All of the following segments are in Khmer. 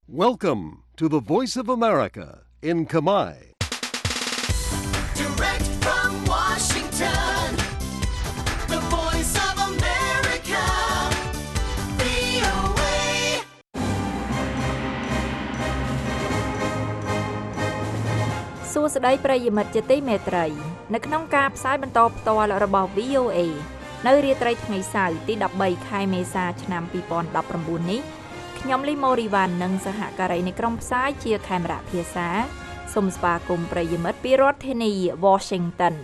Welcome to the Voice of America in Khmer. Direct from Washington, the Voice of America, VOA. សួស្តីប្រិយមិត្តជាទីមេត្រីនៅក្នុងការផ្សាយបន្តផ្ទាល់របស់ VOA នៅរាត្រីថ្ងៃសៅរ៍ទី13ខែមេសាឆ្នាំ2019នេះខ្ញុំលីម៉ូរីវ៉ាន់និងសហការីនៃក្រុមផ្សាយជាខេមរៈភាសាសូមស្វាគមន៍ប្រិយមិត្តពីរដ្ឋធានី Washington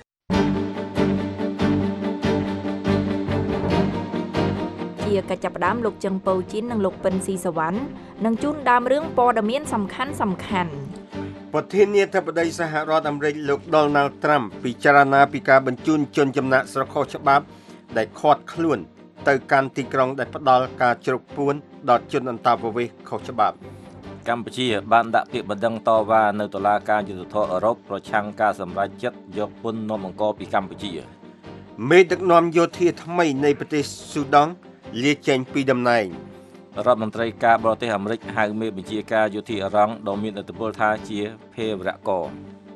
ជាកិច្ចចាប់ផ្ដើមលោកជឹងពៅជីននិងលោកពិនស៊ីសវណ្ណនឹងជូនដើមរឿងព័ត៌មានសំខាន់ៗប្រធានាធិបតីសហរដ្ឋអាមេរិកលោក Donald Trump ពិចារណាពីការបញ្ជូនជនចំណាក់ស្រុកខុសច្បាប់ដែលឃាត់ខ្លួនទៅកាន់ទីក្រុងដែលផ្ដល់ការជ្រកពួនដល់ជនអន្តោប្រវេសន៍ខុសច្បាប់កម្ពុជាបានដាក់ពាក្យបណ្ដឹងតវ៉ានៅតុលាការយុត្តិធម៌អឺរ៉ុបប្រឆាំងការសម្រេចចិត្តយកពន្ធនាំអង្គពីកម្ពុជាមេដឹកនាំយោធាថ្មីនៃប្រទេសស៊ូដង់លាចេញពីតំណែងរដ្ឋមន្ត្រីការបរទេសអាមេរិកហៅមេបញ្ជាការយោធាអារ៉ង់ដ៏មានឥទ្ធិពលថាជាភេរវករ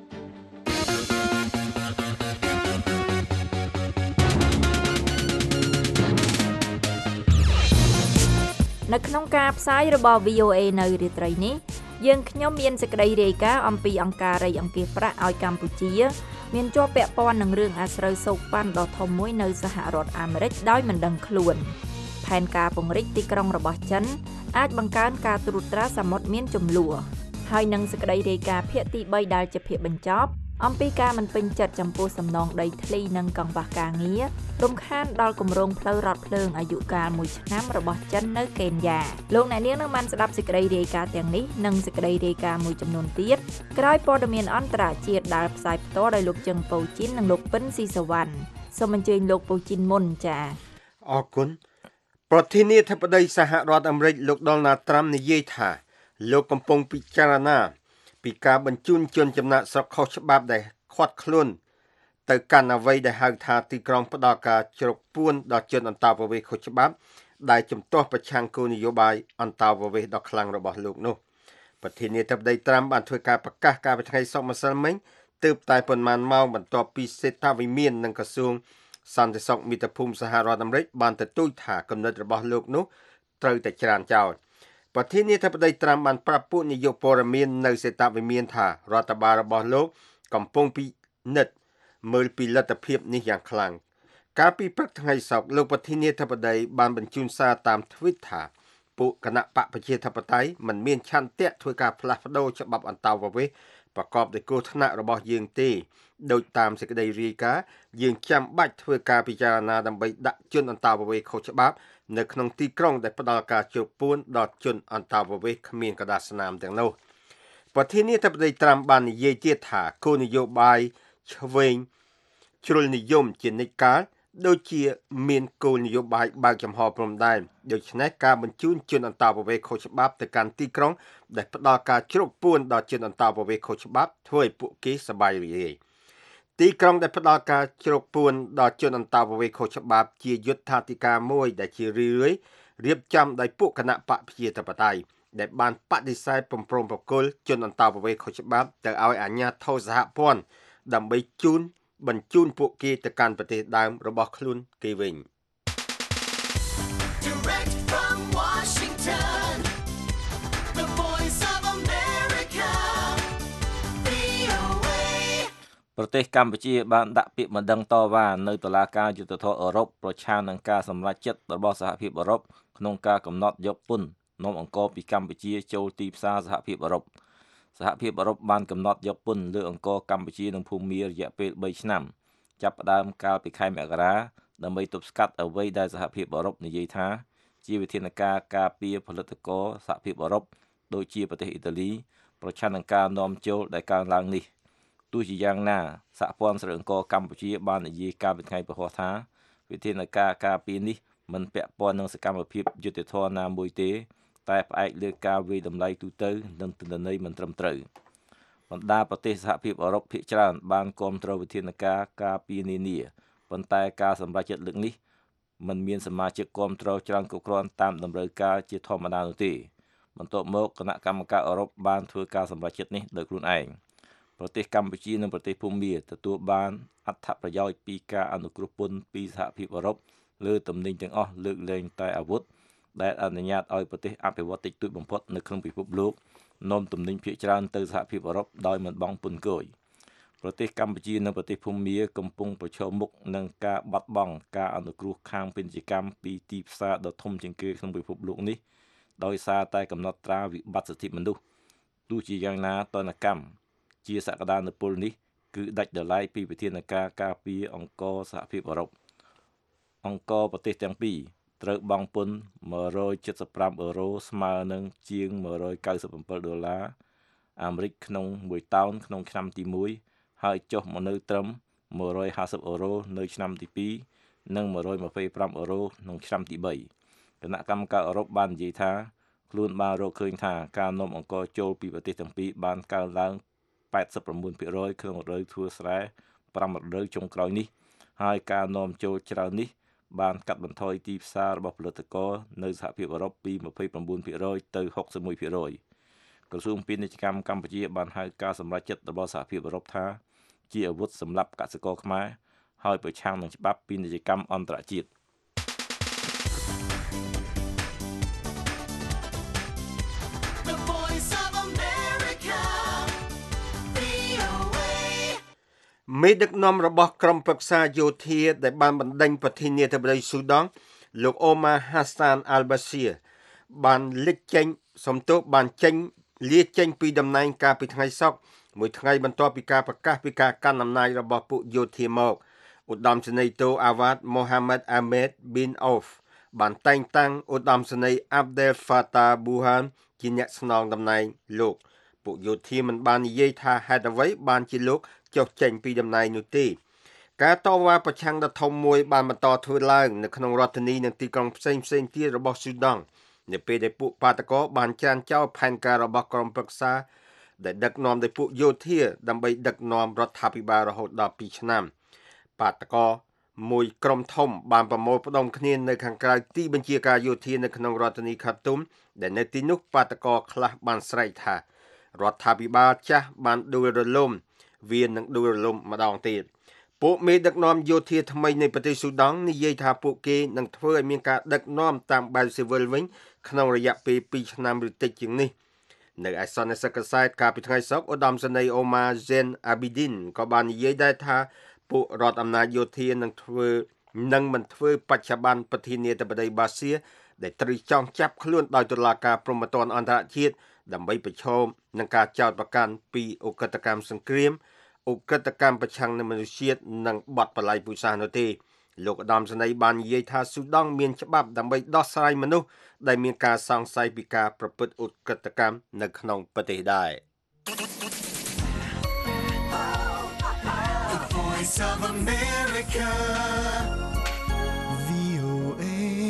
នៅក្នុងការផ្សាយរបស់ VOA នៅរាត្រីនេះយើងខ្ញុំមានសេចក្តីរាយការណ៍អំពីអង្គការរៃអង្គាសប្រាក់ឲ្យកម្ពុជាមានជាប់ពាក់ព័ន្ធនឹងរឿងអាស្រូវសោកប៉ាន់ដ៏ធំមួយនៅសហរដ្ឋអាមេរិកដោយមិនដឹងខ្លួនផែនការពង្រីកទីក្រុងរបស់ចិនអាចបង្កើនការត្រួតត្រាសមុទ្រមានចំនួនហើយនឹងសេចក្តីរាយការណ៍ភាគទី3ដែលជាភាគបញ្ចប់អំពីការមិនពេញចិត្តចំពោះសំណងដីធ្លីនិងកង្វះការងាររំខានដល់គម្រោងផ្លូវរថភ្លើងអាយុកាល1ឆ្នាំរបស់ចិននៅកេនយ៉ាលោកអ្នកនាងនឹងបានស្ដាប់សេចក្តីរាយការណ៍ទាំងនេះនិងសេចក្តីរាយការណ៍មួយចំនួនទៀតក្រោយព័ត៌មានអន្តរជាតិដែលផ្សាយផ្ទាល់ដោយលោកជឹងពៅជីននិងលោកពិនស៊ីសវណ្ណសូមអញ្ជើញលោកពៅជីនមុនចា៎អរគុណប្រធានាធិបតីសហរដ្ឋអាមេរិកលោក Donald Trump និយាយថាលោកកំពុងពិចារណាពីការបញ្ជូនជនចំណាក់ស្រុកខុសច្បាប់ដែលឃាត់ខ្លួនទៅកាន់អ្វីដែលហៅថាទីក្រុងផ្ដល់ការជ្រកពួនដល់ជនអន្តោប្រវេសន៍ខុសច្បាប់ដែលជំទាស់ប្រឆាំងគោលនយោបាយអន្តោប្រវេសន៍ដ៏ខ្លាំងរបស់លោកនោះប្រធានាធិបតី Trump បានធ្វើការប្រកាសកាលពីថ្ងៃសុក្រម្សិលមិញទើបតែប៉ុន្មានម៉ោងបន្ទាប់ពីសេដ្ឋវិមាននិងក្រសួងសន្តិសុខមាតុភូមិសហរដ្ឋអាមេរិកបានទទូចថាគំនិតរបស់លោកនោះត្រូវតែច្រានចោលប្រធានាធិបតី Trump បានប្រាប់ពួកនាយកព័ត៌មាននៅសេដ្ឋវិមានថារដ្ឋបាលរបស់លោកកំពុងពិនិត្យមើលពីលទ្ធភាពនេះយ៉ាងខ្លាំងកាលពីព្រឹកថ្ងៃសុក្រលោកប្រធានាធិបតីបានបញ្ជូនសារតាម Twitter ពួកគណៈបកប្រជាធិបតេយ្យមិនមានឆន្ទៈធ្វើការផ្លាស់ប្ដូរច្បាប់អន្តោប្រវេសន៍ប្រកបដោយគ្រោះថ្នាក់របស់យើងទេដោយតាមសេចក្តីរាយការណ៍យើងចាំបាច់ធ្វើការពិចារណាដើម្បីដាក់ជនអន្តោប្រវេសន៍ខុសច្បាប់នៅក្នុងទីក្រុងដែលផ្ដល់ការជោគពួនដល់ជនអន្តោប្រវេសន៍គ្មានកដាស្នាមទាំងនោះប្រធានាធិបតី Trump បាននិយាយទៀតថាគោលនយោបាយឆ្វេងជ្រុលនិយមជានិច្ចកាលដូចជាមានគោលនយោបាយបើកចំហព្រំដែនដូច្នេះការបញ្ជូនជនអន្តោប្រវេសន៍ខុសច្បាប់ទៅកាន់ទីក្រុងដែលផ្ដល់ការជ្រកពួនដល់ជនអន្តោប្រវេសន៍ខុសច្បាប់ធ្វើឲ្យពួកគេសប្បាយរីករាយទីក្រុងដែលផ្ដល់ការជ្រកពួនដល់ជនអន្តោប្រវេសន៍ខុសច្បាប់ជាយុទ្ធាធិការមួយដែលជារឿយៗរៀបចំដោយពួកគណៈបកប្រជាធិបតេយ្យដែលបានបដិសេធព្រមប្រគល់ជនអន្តោប្រវេសន៍ខុសច្បាប់ទៅឲ្យអាជ្ញាធរសហព័ន្ធដើម្បីបញ្ជូនពួកគេទៅកាន់ប្រទេសដើមរបស់ខ្លួនគេវិញ Direct from Washington, the Voice of America, VOA. ប្រទេសកម្ពុជាបានដាក់ពាក្យបណ្ដឹងតវ៉ានៅតុលាការយុត្តិធម៌អឺរ៉ុបប្រឆាំងនឹងការសម្រេចចិត្តរបស់សហភាពអឺរ៉ុបក្នុងការកំណត់យកពន្ធនាំអង្គពីកម្ពុជាចូលទីផ្សារសហភាពអឺរ៉ុបសហភាពអឺរ៉ុបបានកំណត់យកពន្ធលើអង្គកម្ពុជានិងភូមារយៈពេល3ឆ្នាំចាប់ផ្ដើមកាលពីខែមករាដើម្បីទប់ស្កាត់អ្វីដែលសហភាពអឺរ៉ុបនិយាយថាជាវិធានការការពារផលិតករសហភាពអឺរ៉ុបដូចជាប្រទេសអ៊ីតាលីប្រឆាំងនឹងការនាំចូលដែលកើនឡើងនេះទោះជាយ៉ាងណាសហព័ន្ធស្រូវអង្គកម្ពុជាបាននិយាយកាលពីថ្ងៃពហុថាវិធានការការពារនេះមិនពាក់ព័ន្ធនឹងសកម្មភាពយុត្តិធម៌ណាមួយទេតែផ្អែកលើការវាយតម្លៃទូទៅនិងទិន្នន័យមិនត្រឹមត្រូវបណ្ដាប្រទេសសហភាពអឺរ៉ុបភាគច្រើនបានគាំទ្រវិធានការការពារនានាប៉ុន្តែការសម្រេចចិត្តលើកនេះមិនមានសមាជិកគាំទ្រច្រើនគ្រប់គ្រាន់តាមតម្រូវការជាធម្មតានោះទេបន្ទាប់មកគណៈកម្មការអឺរ៉ុបបានធ្វើការសម្រេចចិត្តនេះដោយខ្លួនឯងប្រទេសកម្ពុជានិងប្រទេសភូមាទទួលបានអត្ថប្រយោជន៍ពីការអនុគ្រោះពន្ធពីសហភាពអឺរ៉ុបលើទំនិញទាំងអស់លើកលែងតែអាវុធដែលអនុញ្ញាតឲ្យប្រទេសអភិវឌ្ឍតិចតួចបំផុតនៅក្នុងពិភពលោកនាំទំនិញភាគច្រើនទៅសហភាពអឺរ៉ុបដោយមិនបង់ពន្ធគយប្រទេសកម្ពុជានិងប្រទេសភូមាកំពុងប្រឈមមុខនឹងការបាត់បង់ការអនុគ្រោះខាងពាណិជ្ជកម្មពីទីផ្សារដ៏ធំជាងគេក្នុងពិភពលោកនេះដោយសារតែកំណត់ត្រាវិបត្តិសិទ្ធិមនុស្សទោះជាយ៉ាងណាទណ្ឌកម្មជាសក្តានុពលនេះគឺដាច់ដោយឡែកពីវិធានការការពារអង្គរសហភាពអឺរ៉ុបអង្គរប្រទេសទាំងពីរត្រូវបង់ពន្ធ$175ស្មើនឹងជាង$197អាមេរិកក្នុង1តោនក្នុងឆ្នាំទី1ហើយចុះមកនៅត្រឹម€150នៅឆ្នាំទី2និង€125ក្នុងឆ្នាំទី3គណៈកម្មការអឺរ៉ុបបាននិយាយថាខ្លួនបានរកឃើញថាការនាំអង្គរចូលពីប្រទេសទាំងពីរបានកើនឡើង89%ក្នុងរដូវធ្វើស្រែ5រដូវចុងក្រោយនេះហើយការនាំចូលច្រើននេះបានកាត់បន្ថយទីផ្សាររបស់ផលិតករនៅសហភាពអឺរ៉ុបពី29%ទៅ61%ក្រសួងពាណិជ្ជកម្មកម្ពុជាបានហៅការសម្រេចចិត្តរបស់សហភាពអឺរ៉ុបថាជាអាវុធសម្រាប់កសិករខ្មែរហើយប្រឆាំងនឹងច្បាប់ពាណិជ្ជកម្មអន្តរជាតិ The voice of America. VOA. មេដឹកនាំរបស់ក្រុមប្រឹក្សាយោធាដែលបានបណ្ដេញប្រធានាធិបតីស៊ូដង់លោកអូម៉ាហាសានអាល់បាស៊ីបានលេចចេញលាចេញពីតំណែងកាលពីថ្ងៃសុក្រមួយថ្ងៃបន្ទាប់ពីការប្រកាសពីការកាន់អំណាចរបស់ពួកយោធាមកឧត្តមសេនីយ៍តូអាវ៉ាតម៉ូហាម៉ាត់អាមេតប៊ីនអូហ្វបានតែងតាំងឧត្តមសេនីយ៍អាប់ដែលហ្វាតាប៊ូហានជាអ្នកស្នងតំណែងលោកពួកយោធាមិនបាននិយាយថាហេតុអ្វីបានជាលោកចុះចេញពីតំណែងនោះទេការតវ៉ាប្រឆាំងដ៏ធំមួយបានបន្តធ្វើឡើងនៅក្នុងរដ្ឋធានីនិងទីក្រុងផ្សេងៗទៀតរបស់ស៊ូដង់នៅពេលដែលពួកបាតកោបានច្រានចោលផែនការរបស់ក្រុមប្រឹក្សាដែលដឹកនាំដោយពួកយោធាដើម្បីដឹកនាំរដ្ឋាភិបាលរហូតដល់2ឆ្នាំបាតកោមួយក្រុមធំបានប្រមូលផ្ដុំគ្នានៅខាងក្រៅទីបញ្ជាការយោធានៅក្នុងរដ្ឋធានីខាតុមដែលនៅទីនោះបាតកោខ្លះបានស្រែកថារដ្ឋាភិបាលចាស់បានដួលរលំវានឹងដួលរលំម្ដងទៀតពួកមេដឹកនាំយោធាថ្មីនៃប្រទេសស៊ូដង់និយាយថាពួកគេនឹងធ្វើឲ្យមានការដឹកនាំតាមបែបស៊ីវិលវិញក្នុងរយៈពេល2ឆ្នាំឬតិចជាងនេះនៅឯសន្និសីទកសែតកាលពីថ្ងៃសុក្រឧត្តមសេនីយ៍អូម៉ាហ្សេនអាប៊ីឌីនក៏បាននិយាយដែរថាពួករដ្ឋអំណាចយោធានឹងមិនធ្វើបច្ចុប្បន្នប្រធានាធិបតីបាសៀដែលត្រូវចងចាប់ខ្លួនដោយតុលាការព្រហ្មទណ្ឌអន្តរជាតិដើម្បីប្រឈមនឹងការចោទប្រកាន់ពីឧក្រិដ្ឋកម្មសង្គ្រាមឧក្រិដ្ឋកម្មប្រឆាំងនឹងមនុស្សជាតិនិងបទបល្ល័ង្កពូជសាសន៍នោះទេលោកឧត្តមសេនីយ៍បាននិយាយថាស៊ូដង់មានច្បាប់ដើម្បីដោះស្រាយមនុស្សដែលមានការសង្ស័យពីការប្រព្រឹត្តឧក្រិដ្ឋកម្មនៅក្នុងប្រទេសដែរ The voice of America. VOA.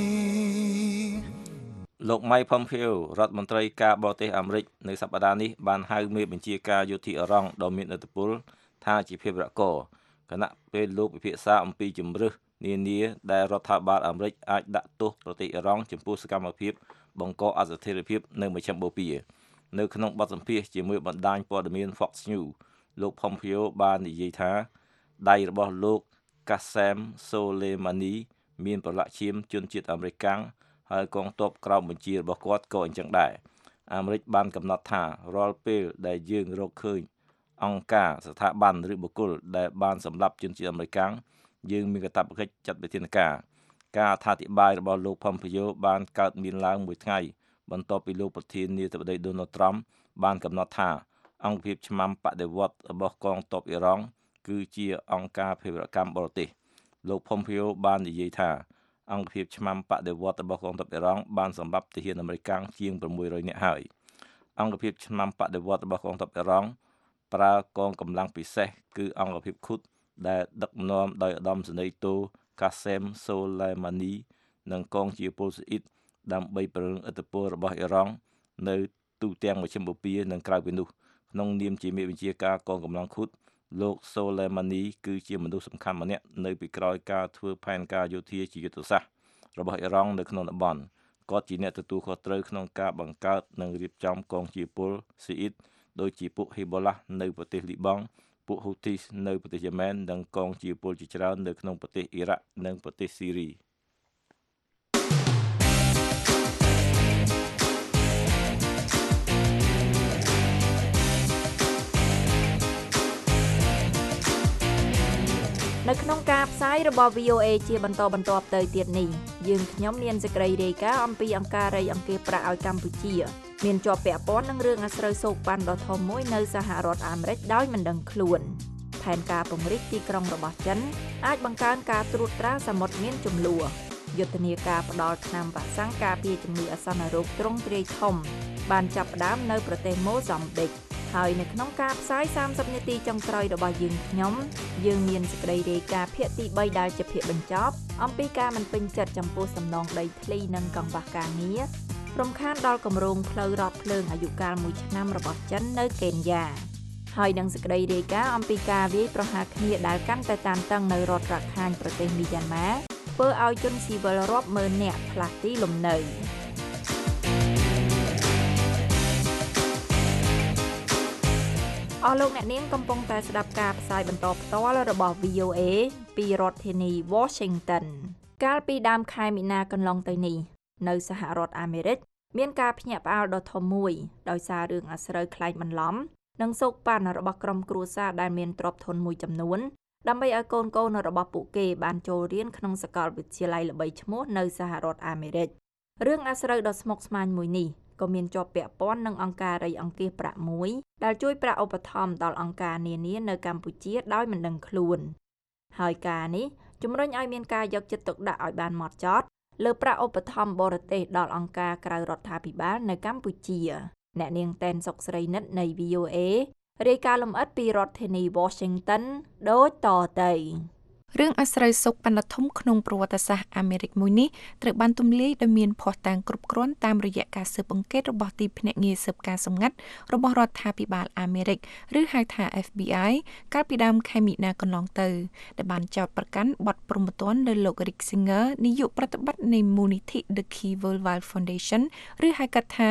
លោក Mike Pompeo រដ្ឋមន្ត្រីការបរទេសអាមេរិកនៅសប្តាហ៍នេះបានហៅមេបញ្ជាការយោធាអ៊ីរ៉ង់ដ៏មានឥទ្ធិពលថាជាភាវរករគណៈពេលលោកពិភាក្សាអំពីជំរើសនានាដែលរដ្ឋាភិបាលអាមេរិកអាចដាក់ទោសប្រទេសអ៊ីរ៉ង់ចំពោះសកម្មភាពបង្កអស្ថិរភាពនៅមជ្ឈិមបូព៌ានៅក្នុងបទសម្ភាសន៍ជាមួយបណ្ដាញព័ត៌មាន Fox News លោក Pompeo បាននិយាយថាដៃរបស់លោក Qasem Soleimani មានប្រឡាក់ឈាមជនជាតិអាមេរិកកាំងហើយកងទ័ពក្រោមបញ្ជារបស់គាត់ក៏អញ្ចឹងដែរអាមេរិកបានកំណត់ថារាល់ពេលដែលយើងរកឃើញអង្គការស្ថាប័នឬបុគ្គលដែលបានសម្លាប់ជនជាតិអាមេរិកកាំងយើងមានកាតព្វកិច្ចចាត់វិធានការអត្ថាធិប្បាយរបស់លោក Pompeo បានកើតមានឡើងមួយថ្ងៃបន្ទាប់ពីលោកប្រធានាធិបតី Donald Trump បានកំណត់ថាអង្គភាពឆ្មាំបដិវត្តន៍របស់កងទ័ពអ៊ីរ៉ង់គឺជាអង្គការភេរវកម្មបរទេសលោក Pompeo បាននិយាយថាអង្គភាពឆ្មាំបដិវត្តន៍របស់កងទ័ពអ៊ីរ៉ង់បានសម្លាប់ទាហានអាមេរិកកាំងជាង600នាក់ហើយអង្គភាពឆ្មាំបដិវត្តន៍របស់កងទ័ពអ៊ីរ៉ង់ប្រើកងកម្លាំងពិសេសគឺអង្គភាពឃុតដែលដឹកនាំដោយឧត្តមសេនីយ៍តូ Qasem Soleimani និងកងជាពលស៊ីអ៊ីតដើម្បីប្រឹងឥទ្ធិពលរបស់អ៊ីរ៉ង់នៅទូទាំងមជ្ឈិមបូព៌ានិងក្រៅពីនោះក្នុងនាមជាមេបញ្ជាការកងកម្លាំងឃុតលោក Soleimani គឺជាមនុស្សសំខាន់ម្នាក់នៅពីក្រោយការធ្វើផែនការយោធាជាយុទ្ធសាស្ត្ររបស់អ៊ីរ៉ង់នៅក្នុងតំបន់គាត់ជាអ្នកទទួលខុសត្រូវក្នុងការបង្កើតនិងរៀបចំកងជាពលស៊ីអ៊ីតដូចជាពួក Hezbollah នៅប្រទេសលីបង់ពួក Houthis នៅប្រទេសយេម៉ែននិងកងជាពលជាច្រើននៅក្នុងប្រទេសអ៊ីរ៉ាក់និងប្រទេសស៊ីរីនៅក្នុងការផ្សាយរបស់ VOA ជាបន្តបន្ទាប់ទៅទៀតនេះយើងខ្ញុំមានសេចក្តីរាយការណ៍អំពីអង្គការរៃអង្គាសប្រាក់ឲ្យកម្ពុជាមានជាប់ពាក់ព័ន្ធនឹងរឿងអាស្រូវសោកប៉ាន់ដ៏ធំមួយនៅសហរដ្ឋអាមេរិកដោយមិនដឹងខ្លួនផែនការពង្រីកទីក្រុងរបស់ចិនអាចបង្កើនការត្រួតត្រាសមុទ្រមានជម្លោះយុទ្ធនាការផ្ដល់ថ្នាំវ៉ាក់សាំងការពារជំងឺអាសន្នរោគទ្រង់ទ្រាយធំបានចាប់ផ្ដើមនៅប្រទេសម៉ូហ្សាំប៊ិកហើយនៅក្នុងការផ្សាយ30នាទីចុងក្រោយរបស់យើងមានសេចក្តីរាយការណ៍ភាគទី3ដែលជាភាគបញ្ចប់អំពីការមិនពេញចិត្តចំពោះសំណងដីធ្លីនិងកង្វះការងាររំខានដល់គម្រោងផ្លូវរថភ្លើងអាយុកាល1ឆ្នាំរបស់ចិននៅកេនយ៉ាហើយនឹងសេចក្តីរាយការណ៍អំពីការវាយប្រហារគ្នាដែលកាន់តែតានតឹងនៅរដ្ឋរាខាញប្រទេសមីយ៉ាន់ម៉ាធ្វើឲ្យជនស៊ីវិលរាប់ម៉ឺននាក់ផ្លាស់ទីលំនៅអស់លោកអ្នកនាងកំពុងតែស្ដាប់ការផ្សាយបន្តផ្ទាល់របស់ VOA ពីរដ្ឋធានី Washington កាលពីដើមខែមីនាកន្លងទៅនេះនៅសហរដ្ឋអាមេរិកមានការភ្ញាក់ផ្អើលដ៏ធំមួយដោយសាររឿងអាស្រូវក្លែងបន្លំនិងសោកប៉ាន់របស់ក្រុមគ្រួសារដែលមានទ្រព្យធនមួយចំនួនដើម្បីឲ្យកូនៗរបស់ពួកគេបានចូលរៀនក្នុងសាកលវិទ្យាល័យល្បីឈ្មោះនៅសហរដ្ឋអាមេរិករឿងអាស្រូវដ៏ស្មុគស្មាញមួយនេះក៏មានជាប់ពាក់ព័ន្ធនឹងអង្គការរៃអង្គាសប្រាក់មួយដែលជួយប្រាក់ឧបត្ថម្ភដល់អង្គការនានានៅកម្ពុជាដោយមិនដឹងខ្លួនហើយការនេះជំរុញឲ្យមានការយកចិត្តទុកដាក់ឲ្យបានហ្មត់ចត់លើប្រាក់ឧបត្ថម្ភបរទេសដល់អង្គការក្រៅរដ្ឋាភិបាលនៅកម្ពុជាអ្នកនាងតែនសុកស្រីនិតនៃ VOA រាយការណ៍លម្អិតពីរដ្ឋធានី Washington ដូចតទៅរឿងអាស្រូវសោកប៉ាន់ដ៏ធំក្នុងប្រវត្តិសាស្ត្រអាមេរិកមួយនេះត្រូវបានទម្លាយដោយមានភស្តុតាងគ្រប់គ្រាន់តាមរយៈការស៊ើបអង្កេតរបស់ទីភ្នាក់ងារស៊ើបការសម្ងាត់របស់រដ្ឋាភិបាលអាមេរិកឬហៅថា FBI កាលពីដើមខែមីនាកន្លងទៅដែលបានចោទប្រកាន់បទព្រហ្មទណ្ឌលើលោក Rick Singer នាយកប្រតិបត្តិនៃមូលនិធិ The Key Worldwide Foundation ឬហៅកាត់ថា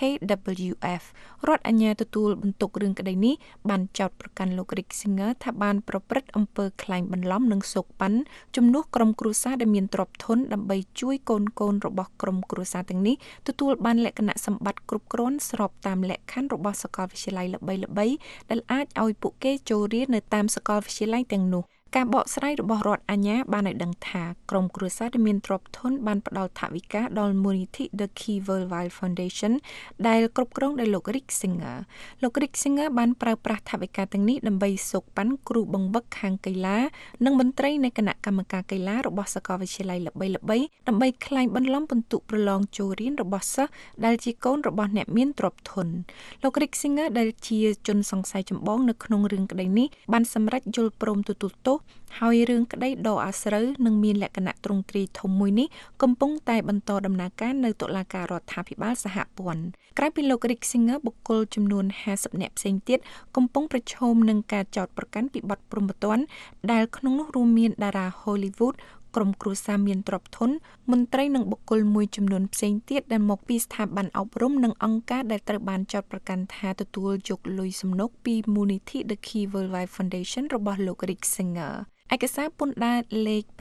KWF រដ្ឋអាជ្ញាទទួលបន្ទុករឿងក្តីនេះបានចោទប្រកាន់លោក Rick Singer ថាបានប្រព្រឹត្តអំពើក្លែងបន្លំនិងសោកប៉ាន់ជំនួសក្រុមគ្រួសារដែលមានទ្រព្យធនដើម្បីជួយកូនរបស់ក្រុមគ្រួសារទាំងនេះទទួលបានលក្ខណៈសម្បត្តិគ្រប់គ្រាន់ស្របតាមលក្ខខណ្ឌរបស់សាកលវិទ្យាល័យល្បីៗដែលអាចឲ្យពួកគេចូលរៀននៅតាមសាកលវិទ្យាល័យទាំងនោះការបកស្រាយរបស់រដ្ឋអាជ្ញាបានឲ្យដឹងថាក្រុមគ្រួសារដែលមានទ្រព្យធនបានផ្ដល់ថវិកាដល់មូលនិធិ The Key Worldwide Foundation ដែលគ្រប់គ្រងដោយលោក Rick Singer លោក Rick Singer បានប្រើប្រាស់ថវិកាទាំងនេះដើម្បីសោកប៉ាន់គ្រូបង្វឹកខាងកីឡានិងមន្ត្រីនៃគណៈកម្មការកីឡារបស់សាកលវិទ្យាល័យល្បីៗដើម្បីក្លែងបន្លំពិន្ទុប្រឡងចូលរៀនរបស់សិស្សដែលជាកូនរបស់អ្នកមានទ្រព្យធនលោក Rick Singer ដែលជាជនសង្ស័យចម្បងនៅក្នុងរឿងក្តីនេះបានសម្រេចយល់ព្រមទទួលទោសហើយរឿងក្តីដ៏អាស្រូវនិងមានលក្ខណៈទ្រង់ទ្រាយធំមួយនេះកំពុងតែបន្តដំណើរការនៅតុលាការរដ្ឋាភិបាលសហព័ន្ធក្រៅពីលោក Rick Singer បុគ្គលចំនួន50នាក់ផ្សេងទៀតកំពុងប្រឈមនឹងការចោទប្រកាន់ពីបទព្រហ្មទណ្ឌដែលក្នុងនោះរួមមានតារា Hollywood ក្រុមគ្រួសារមានទ្រព្យធនមន្ត្រីនិងបុគ្គលមួយចំនួនផ្សេងទៀតដែលមកពីស្ថាប័នអប់រំនិងអង្គការដែលត្រូវបានចោទប្រកាន់ថាទទួលយកលុយសំណូកពីមូលនិធិ The Key Worldwide Foundation របស់លោក Rick Singerឯកសារពន្ធដារលេខ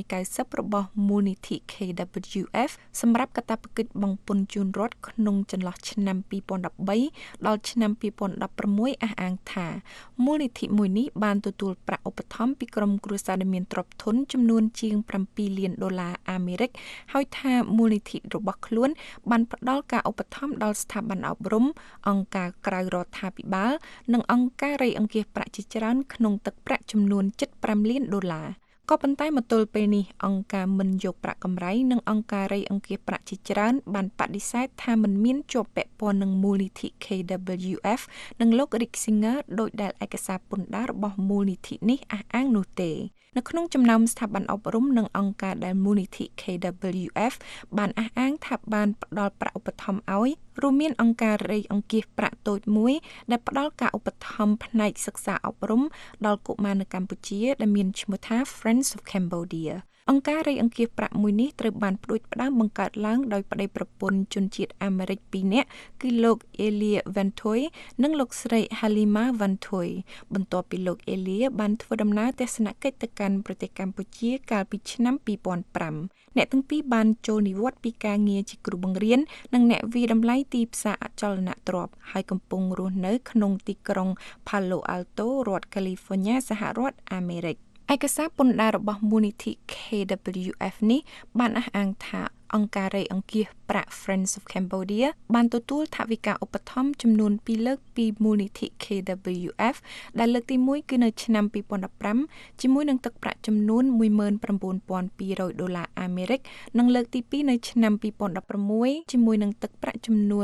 990របស់មូលនិធិ KWF សម្រាប់កាតព្វកិច្ចបង់ពន្ធជូនរដ្ឋក្នុងចន្លោះឆ្នាំ2013ដល់ឆ្នាំ2016អះអាងថាមូលនិធិមួយនេះបានទទួលប្រាក់ឧបត្ថម្ភពីក្រុមគ្រួសារដែលមានទ្រព្យធនចំនួនជាង$7 លានអាមេរិកហើយថាមូលនិធិរបស់ខ្លួនបានផ្ដល់ការឧបត្ថម្ភដល់ស្ថាប័នអប់រំអង្គការក្រៅរដ្ឋាភិបាលនិងអង្គការរៃអង្គាសប្រាក់ជាច្រើនក្នុងទឹកប្រាក់ចំនួន$5 លានក៏ប៉ុន្តែមកទល់ពេលនេះអង្គការមិនយកប្រាក់កម្រៃនិងអង្គការរៃអង្គាសប្រាក់ជាច្រើនបានបដិសេធថាមិនមានជាប់ពាក់ព័ន្ធនឹងមូលនិធិ KWF និងលោក Rick Singer ដោយដែលឯកសារពន្ធដាររបស់មូលនិធិនេះអះអាងនោះទេនៅក្នុងចំណោមស្ថាប័នអប់រំនិងអង្គការដែលមូលនិធិ KWF បានអះអាងថាបានផ្ដល់ប្រាក់ឧបត្ថម្ភឲ្យរួមមានអង្គការរៃអង្គាសប្រាក់តូចមួយដែលផ្ដល់ការឧបត្ថម្ភផ្នែកសិក្សាអប់រំដល់កុមារនៅកម្ពុជាដែលមានឈ្មោះថា Friends of Cambodia អង្គការរៃអង្គាសប្រាក់មួយនេះត្រូវបានផ្ដួចផ្ដើមបង្កើតឡើងដោយប្តីប្រពន្ធជនជាតិអាមេរិក2នាក់គឺលោក Elia Vantoy និងលោកស្រី Halima Vantoy បន្ទាប់ពីលោក Elia បានធ្វើដំណើរទស្សនកិច្ចទៅកាន់ប្រទេសកម្ពុជាកាលពីឆ្នាំ2005អ្នកទាំងពីរបានចូលនិវត្តន៍ពីការងារជាគ្រូបង្រៀននិងអ្នកវិតម្លៃទីផ្សារអចលនទ្រព្យហើយកំពុងរស់នៅក្នុងទីក្រុង Palo Alto រដ្ឋ California សហរដ្ឋអាមេរិកឯកសារពន្ធដាររបស់មូលនិធិ KWF នេះបានអះអាងថាអង្គការរៃអង្គាសប្រាក់ Friends of Cambodia បានទទួលថវិកាឧបត្ថម្ភចំនួន2លើកពីមូលនិធិ KWF ដែលលើកទី1គឺនៅឆ្នាំ2015ជាមួយនឹងទឹកប្រាក់ចំនួន$19,200 អាមេរិកនិងលើកទី2នៅឆ្នាំ2016ជាមួយនឹងទឹកប្រាក់ចំនួន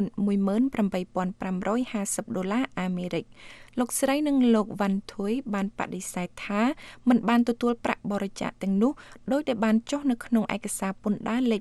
$18,550 អាមេរិកលោកស្រីនិងលោកវ៉ាន់ធុយបានបដិសេធថាមិនបានទទួលប្រាក់បរិច្ចាគទាំងនោះដោយដែលបានចុះនៅក្នុងឯកសារពន្ធដារលេខ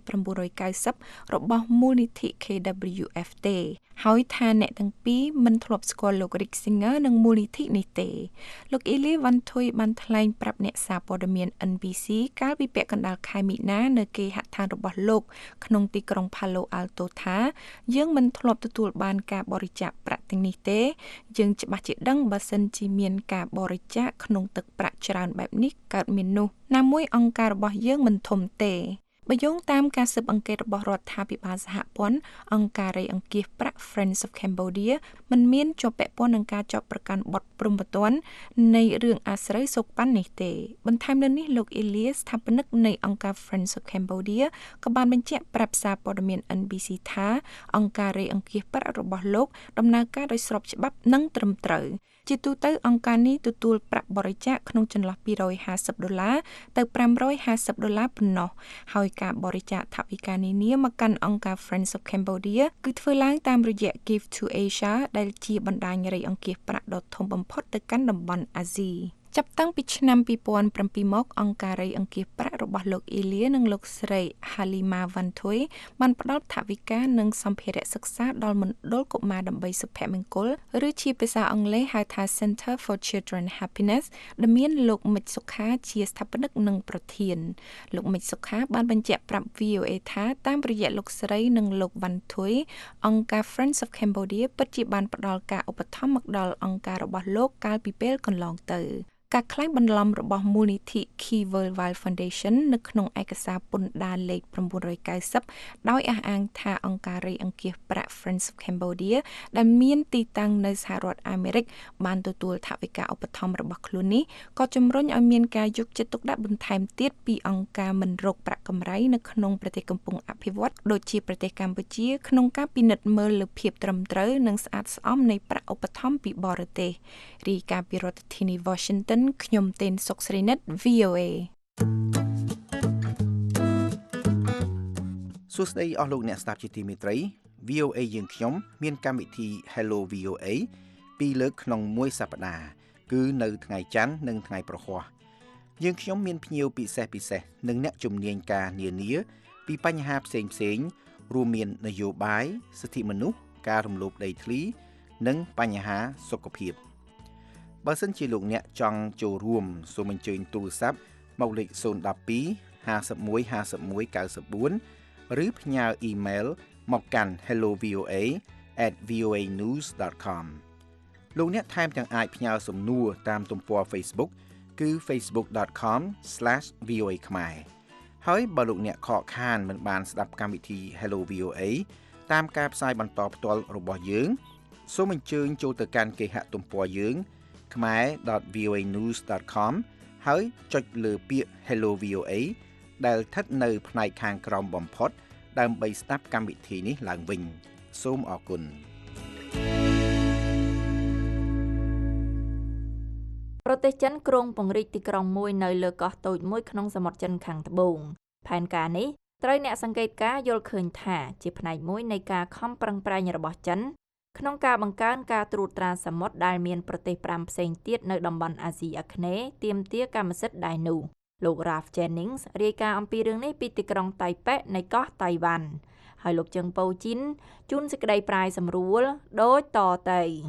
990របស់មូលនិធិ KWF ទេហើយថាអ្នកទាំងពីរមិនធ្លាប់ស្គាល់លោក Rick Singer និងមូលនិធិនេះទេលោក Elia Vantoy បានថ្លែងប្រាប់អ្នកសារព័ត៌មាន NBC កាលពីពាក់កណ្ដាលខែមីនានៅគេហដ្ឋានរបស់លោកក្នុងទីក្រុង Palo Alto ថាយើងមិនធ្លាប់ទទួលបានការបរិច្ចាគប្រាក់ទាំងនេះទេយើងច្បាស់ជាដឹងបើសិនជាមានការបរិច្ចាគក្នុងទឹកប្រាក់ច្រើនបែបនេះកើតមាននោះណាមួយអង្គការរបស់យើងមិនធំទេបើយោងតាមការស៊ើបអង្កេតរបស់រដ្ឋាភិបាលសហព័ន្ធអង្គការរៃអង្គាសប្រាក់ Friends of Cambodia មិនមានជាប់ពាក់ព័ន្ធនឹងការចាប់ប្រកាន់បទព្រហ្មទណ្ឌនៃរឿងអាស្រូវសូកប៉ាន់នេះទេបន្ថែមលើនេះលោក Elia ស្ថាបនិកនៃអង្គការ Friends of Cambodia ក៏បានបញ្ជាក់ប្រាប់សារព័ត៌មាន NBC ថាអង្គការរៃអង្គាសប្រាក់របស់លោកដំណើរការដោយស្របច្បាប់និងត្រឹមត្រូវជាទូទៅអង្គការនេះទទួលប្រាក់បរិច្ចាគក្នុងចន្លោះ$250ទៅ$550ប៉ុណ្ណោះហើយការបរិច្ចាគថវិកានានាមកកាន់អង្គការ Friends of Cambodia គឺធ្វើឡើងតាមរយៈ Give to Asia ដែលជាបណ្ដាញរៃអង្គាសប្រាក់ដ៏ធំបំផុតទៅកាន់តំបន់អាស៊ីចាប់តាំងពីឆ្នាំ2007មកអង្គការរៃអង្គាសប្រាក់របស់លោក Elia និងលោកស្រី Halima Vantoy បានផ្ដល់ថវិកានិងសម្ភារៈសិក្សាដល់មណ្ឌលកុមារដើម្បីសុភមង្គលឬជាភាសាអង់គ្លេសហៅថា Center for Children Happiness ដែលមានលោកមិចសុខាជាស្ថាបនិកនិងប្រធានលោកមិចសុខាបានបញ្ជាក់ប្រាប់ VOA ថាតាមរយៈលោកស្រីនិងលោក Vantoy អង្គការ Friends of Cambodia ពិតជាបានផ្ដល់ការឧបត្ថម្ភមកដល់អង្គការរបស់លោកកាលពីពេលកន្លងទៅការក្លែងបន្លំរបស់មូលនិធិ Key Worldwide Foundation នៅក្នុងឯកសារពន្ធដារលេខ990ដោយអះអាងថាអង្គការរៃអង្គាសប្រាក់ Friends of Cambodia ដែលមានទីតាំងនៅសហរដ្ឋអាមេរិកបានទទួលថវិកាឧបត្ថម្ភរបស់ខ្លួននេះក៏ជំរុញឲ្យមានការយកចិត្តទុកដាក់បន្ថែមទៀតពីអង្គការមិនរកប្រាក់កម្រៃនៅក្នុងប្រទេសកំពុងអភិវឌ្ឍន៍ដូចជាប្រទេសកម្ពុជាក្នុងការពិនិត្យមើលលើភាពត្រឹមត្រូវនិងស្អាតស្អំនៃប្រាក់ឧបត្ថម្ភពីបរទេសរាយការណ៍ពីរដ្ឋធានី Washingtonខ្ញុំទេនសុកស្រីនិត VOA សួស្តីអស់លោកអ្នកស្ដាប់ជាទីមេត្រី VOA យើងខ្ញុំមានកម្មវិធី Hello VOA ពីរលើកក្នុងមួយសប្តាហ៍គឺនៅថ្ងៃច័ន្ទនិងថ្ងៃប្រហ័សយើងខ្ញុំមានភ្ញៀវពិសេសនិងអ្នកជំនាញការនានាពីបញ្ហាផ្សេងរួមមាននយោបាយសិទ្ធិមនុស្សការរំលោភដីធ្លីនិងបញ្ហាសុខភាពបើសិនជាលោកអ្នកចង់ចូលរួមសូមអញ្ជើញទូរស័ព្ទមកលេខ012 51 51 94 ឬផ្ញើអ៊ីមែលមកកាន់ hellovoa@voanews.com លោកអ្នកថែមទាំងអាចផ្ញើសំណួរតាមទំព័រ Facebook គឺ facebook.com/voa ខ្មែរហើយបើលោកអ្នកខកខានមិនបានស្ដាប់កម្មវិធី Hello VOA តាមការផ្សាយបន្តផ្ទាល់របស់យើងសូមអញ្ជើញចូលទៅកាន់គេហទំព័រយើងkhmer.voanews.com ហើយចុចលើពាក្យ Hello VOA ដែលស្ថិតនៅផ្នែកខាងក្រោមបំផុតដើម្បីស្ដាប់កម្មវិធីនេះឡើងវិញសូមអរគុណប្រទេសចិនគ្រោងពង្រីកទីក្រុងមួយនៅលើកោះតូចមួយក្នុងសមុទ្រចិនខាងត្បូងផែនការនេះត្រូវអ្នកសង្កេតការណ៍យល់ឃើញថាជាផ្នែកមួយនៃការខំប្រឹងប្រែងរបស់ចិនក្នុងការបង្កើនការត្រួតត្រាសមុទ្រដែលមានប្រទេស5ផ្សេងទៀតនៅតំបន់អាស៊ីអាគ្នេយ៍ទាមទារកម្មសិទ្ធិដែរនោះលោក Ralph Jennings រាយការណ៍អំពីរឿងនេះពីទីក្រុងតៃប៉េនៃកោះតៃវ៉ាន់ហើយលោកជឹងប៉ូជីនជូនសេចក្តីប្រាយសម្រួលដូចតទៅ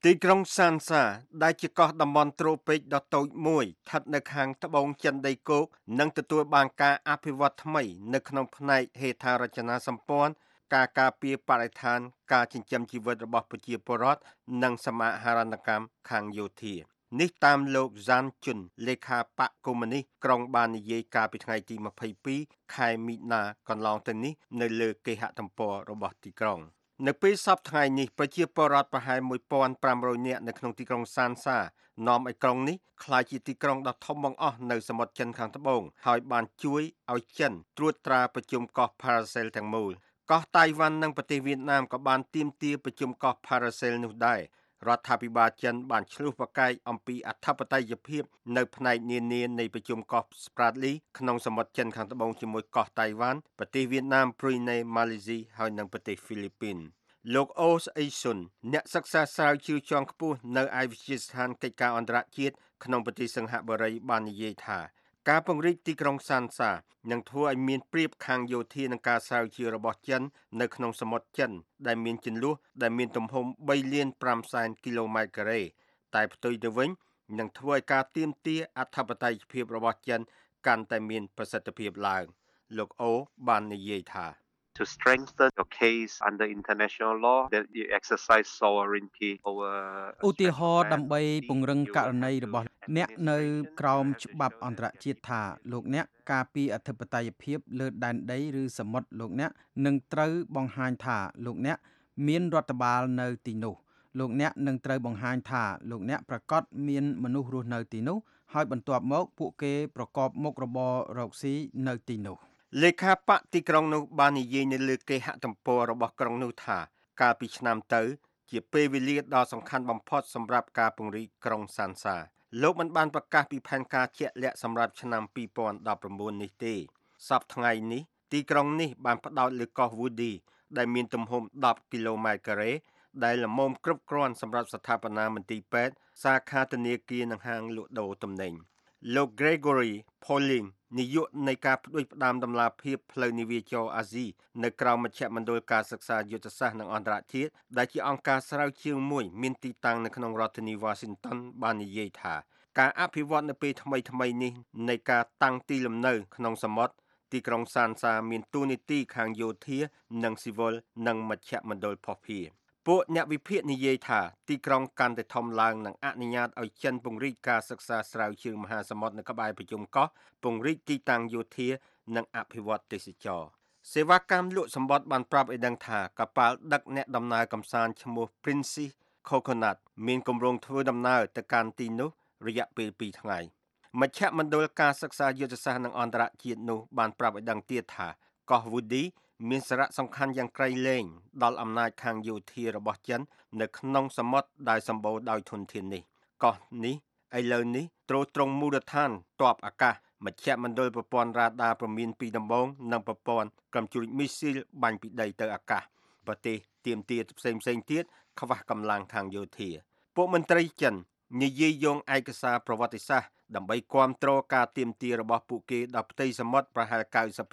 ទីក្រុងសានសាដែលជាកោះតំបន់ត្រូពិកដ៏តូចមួយស្ថិតនៅខាងត្បូងចិនដីគោកនឹងទទួលបានការអភិវឌ្ឍថ្មីនៅក្នុងផ្នែកហេដ្ឋារចនាសម្ព័ន្ធការការពារបរិស្ថានការចិញ្ចឹមជីវិតរបស់ប្រជាពលរដ្ឋនិងសមាហរណកម្មខាងយោធានេះតាមលោកសានជុនលេខាបកកុម្មុយនីសក្រុងបាននិយាយកាលពីថ្ងៃទី22ខែមីនាកន្លងទៅនេះនៅលើគេហទំព័ររបស់ទីក្រុងនៅពេលសប្តាហ៍ថ្ងៃនេះប្រជាពលរដ្ឋប្រហែល 1,500 នាក់នៅក្នុងទីក្រុងសានសានាំឲ្យក្រុងនេះក្លាយជាទីក្រុងដ៏ធំបង្អស់នៅសមុទ្រចិនខាងត្បូងហើយបានជួយឲ្យចិនត្រួតត្រាប្រជុំកោះ Paracel ទាំងមូលកោះតៃវ៉ាន់និងប្រទេសវៀតណាមក៏បានទាមទារប្រជុំកោះ Paracel នោះដែររដ្ឋាភិបាលចិនបានឆ្លុះប្រកែកអំពីអធិបតេយ្យភាពនៅផ្នែកនានានៃប្រជុំកោះ Spratly ក្នុងសមុទ្រចិនខាងត្បូងជាមួយកោះតៃវ៉ាន់ប្រទេសវៀតណាម Brunei ម៉ាឡេស៊ីហើយនិងប្រទេសហ្វីលីពីនលោកអូសអេស៊ុនអ្នកសិក្សាស្រាវជ្រាវជាន់ខ្ពស់នៅឯវិទ្យាស្ថានកិច្ចការអន្តរជាតិក្នុងប្រទេសសិង្ហបុរីបាននិយាយថាការពង្រីកទីក្រុងសានសានឹងធ្វើឲ្យមានប្រៀបខាងយោធានឹងការស្រាវជ្រាវរបស់ចិននៅក្នុងសមុទ្រចិនដែលមានជន្លោះដែលមានទំហំ 3.5 គីឡូម៉ែត្រការ៉េតែផ្ទុយទៅវិញនឹងធ្វើឲ្យការទាមទារអធិបតេយ្យភាពរបស់ចិនកាន់តែមានប្រសិទ្ធភាពឡើងលោកអូបាននិយាយថា to strengthen your case under international law that you exercise sovereignty over ឧទាហរណ៍ដើម្បីពង្រឹងករណីរបស់អ្នកនៅក្រោមច្បាប់អន្តរជាតិថាលោកអ្នកការពារអធិបតេយ្យភាពលើដែនដីឬសមុទ្រលោកអ្នកនឹងត្រូវបង្ហាញថាលោកអ្នកមានរដ្ឋបាលនៅទីនោះលោកអ្នកនឹងត្រូវបង្ហាញថាលោកអ្នកប្រកាសមានមនុស្សរស់នៅទីនោះហើយបន្ទាប់មកពួកគេប្រកបមុខរបររកស៊ីនៅទីនោះលេខាបកទីក្រុងនោះបាននិយាយនៅលើគេហទំព័ររបស់ក្រុងនោះថាកាលពីឆ្នាំទៅជាពេលវេលាដ៏សំខាន់បំផុតសម្រាប់ការពង្រីកក្រុងសានសាលោកបានប្រកាសពីផែនការជាក់លាក់សម្រាប់ឆ្នាំ2019នេះទេសប្តាហ៍ថ្ងៃនេះទីក្រុងនេះបានផ្ដោតលើកោះ Woody ដែលមានទំហំ10គីឡូម៉ែត្រការ៉េដែលល្មមគ្រប់គ្រាន់សម្រាប់ស្ថាបនាមន្ទីរពេទ្យសាខាធនាគារនិងហាងលក់ដូរទំនិញលោក Gregory Pauling នាយកនៃការផ្ដួចផ្ដើមដំណាភិបផ្លូវនាវាចរអាស៊ីនៅក្រៅមជ្ឈមណ្ឌលការសិក្សាយុទ្ធសាស្ត្រនិងអន្តរជាតិដែលជាអង្គការស្រាវជ្រាវមួយមានទីតាំងនៅក្នុងរដ្ឋធានី Washington បាននិយាយថាការអភិវឌ្ឍនៅពេលថ្មីៗនេះនៃការតាំងទីលំនៅក្នុងសមុទ្រទីក្រុងសានសាមានតួនាទីខាងយោធានិងស៊ីវិលនិងមជ្ឈមណ្ឌលភស្តុភារពួកអ្នកវិភាគនិយាយថាទីក្រុងកាន់តែធំឡើងនិងអនុញ្ញាតឲ្យចិនពង្រីកការសិក្សាស្រាវជ្រាវមហាសមុទ្រនៅក្បែរប្រជុំកោះពង្រីកទីតាំងយោធានិងអភិវឌ្ឍទេសចរណ៍សេវាកម្មលក់សម្បត្តិបានប្រាប់ឲ្យដឹងថាកប៉ាល់ដឹកអ្នកដំណើរកម្សាន្តឈ្មោះ Princess Coconut មានគម្រោងធ្វើដំណើរទៅកាន់ទីនោះរយៈពេល2ថ្ងៃមជ្ឈមណ្ឌលការសិក្សាយុទ្ធសាស្ត្រនិងអន្តរជាតិនោះបានប្រាប់ឲ្យដឹងទៀតថាកោះ Woody មានសារៈសំខាន់យ៉ាងក្រៃលែងដល់អំណាចខាងយោធារបស់ចិននៅក្នុងសមុទ្រដែលសម្បូរដោយធនធាននេះកោះនេះឥឡូវនេះទ្រទ្រង់មូលដ្ឋានទ័ពអាកាសមជ្ឈមណ្ឌលប្រព័ន្ធរ៉ាដាព្រមានពីដំបូងនិងប្រព័ន្ធកាំជ្រួចមីស៊ីលបាញ់ពីដីទៅអាកាសប្រទេសទាមទារផ្សេងទៀតខ្វះកម្លាំងខាងយោធាពួកមន្ត្រីចិននិយាយយកឯកសារប្រវត្តិសាស្ត្រដើម្បីគាំទ្រការទាមទាររបស់ពួកគេដល់ផ្ទៃសមុទ្រប្រហែល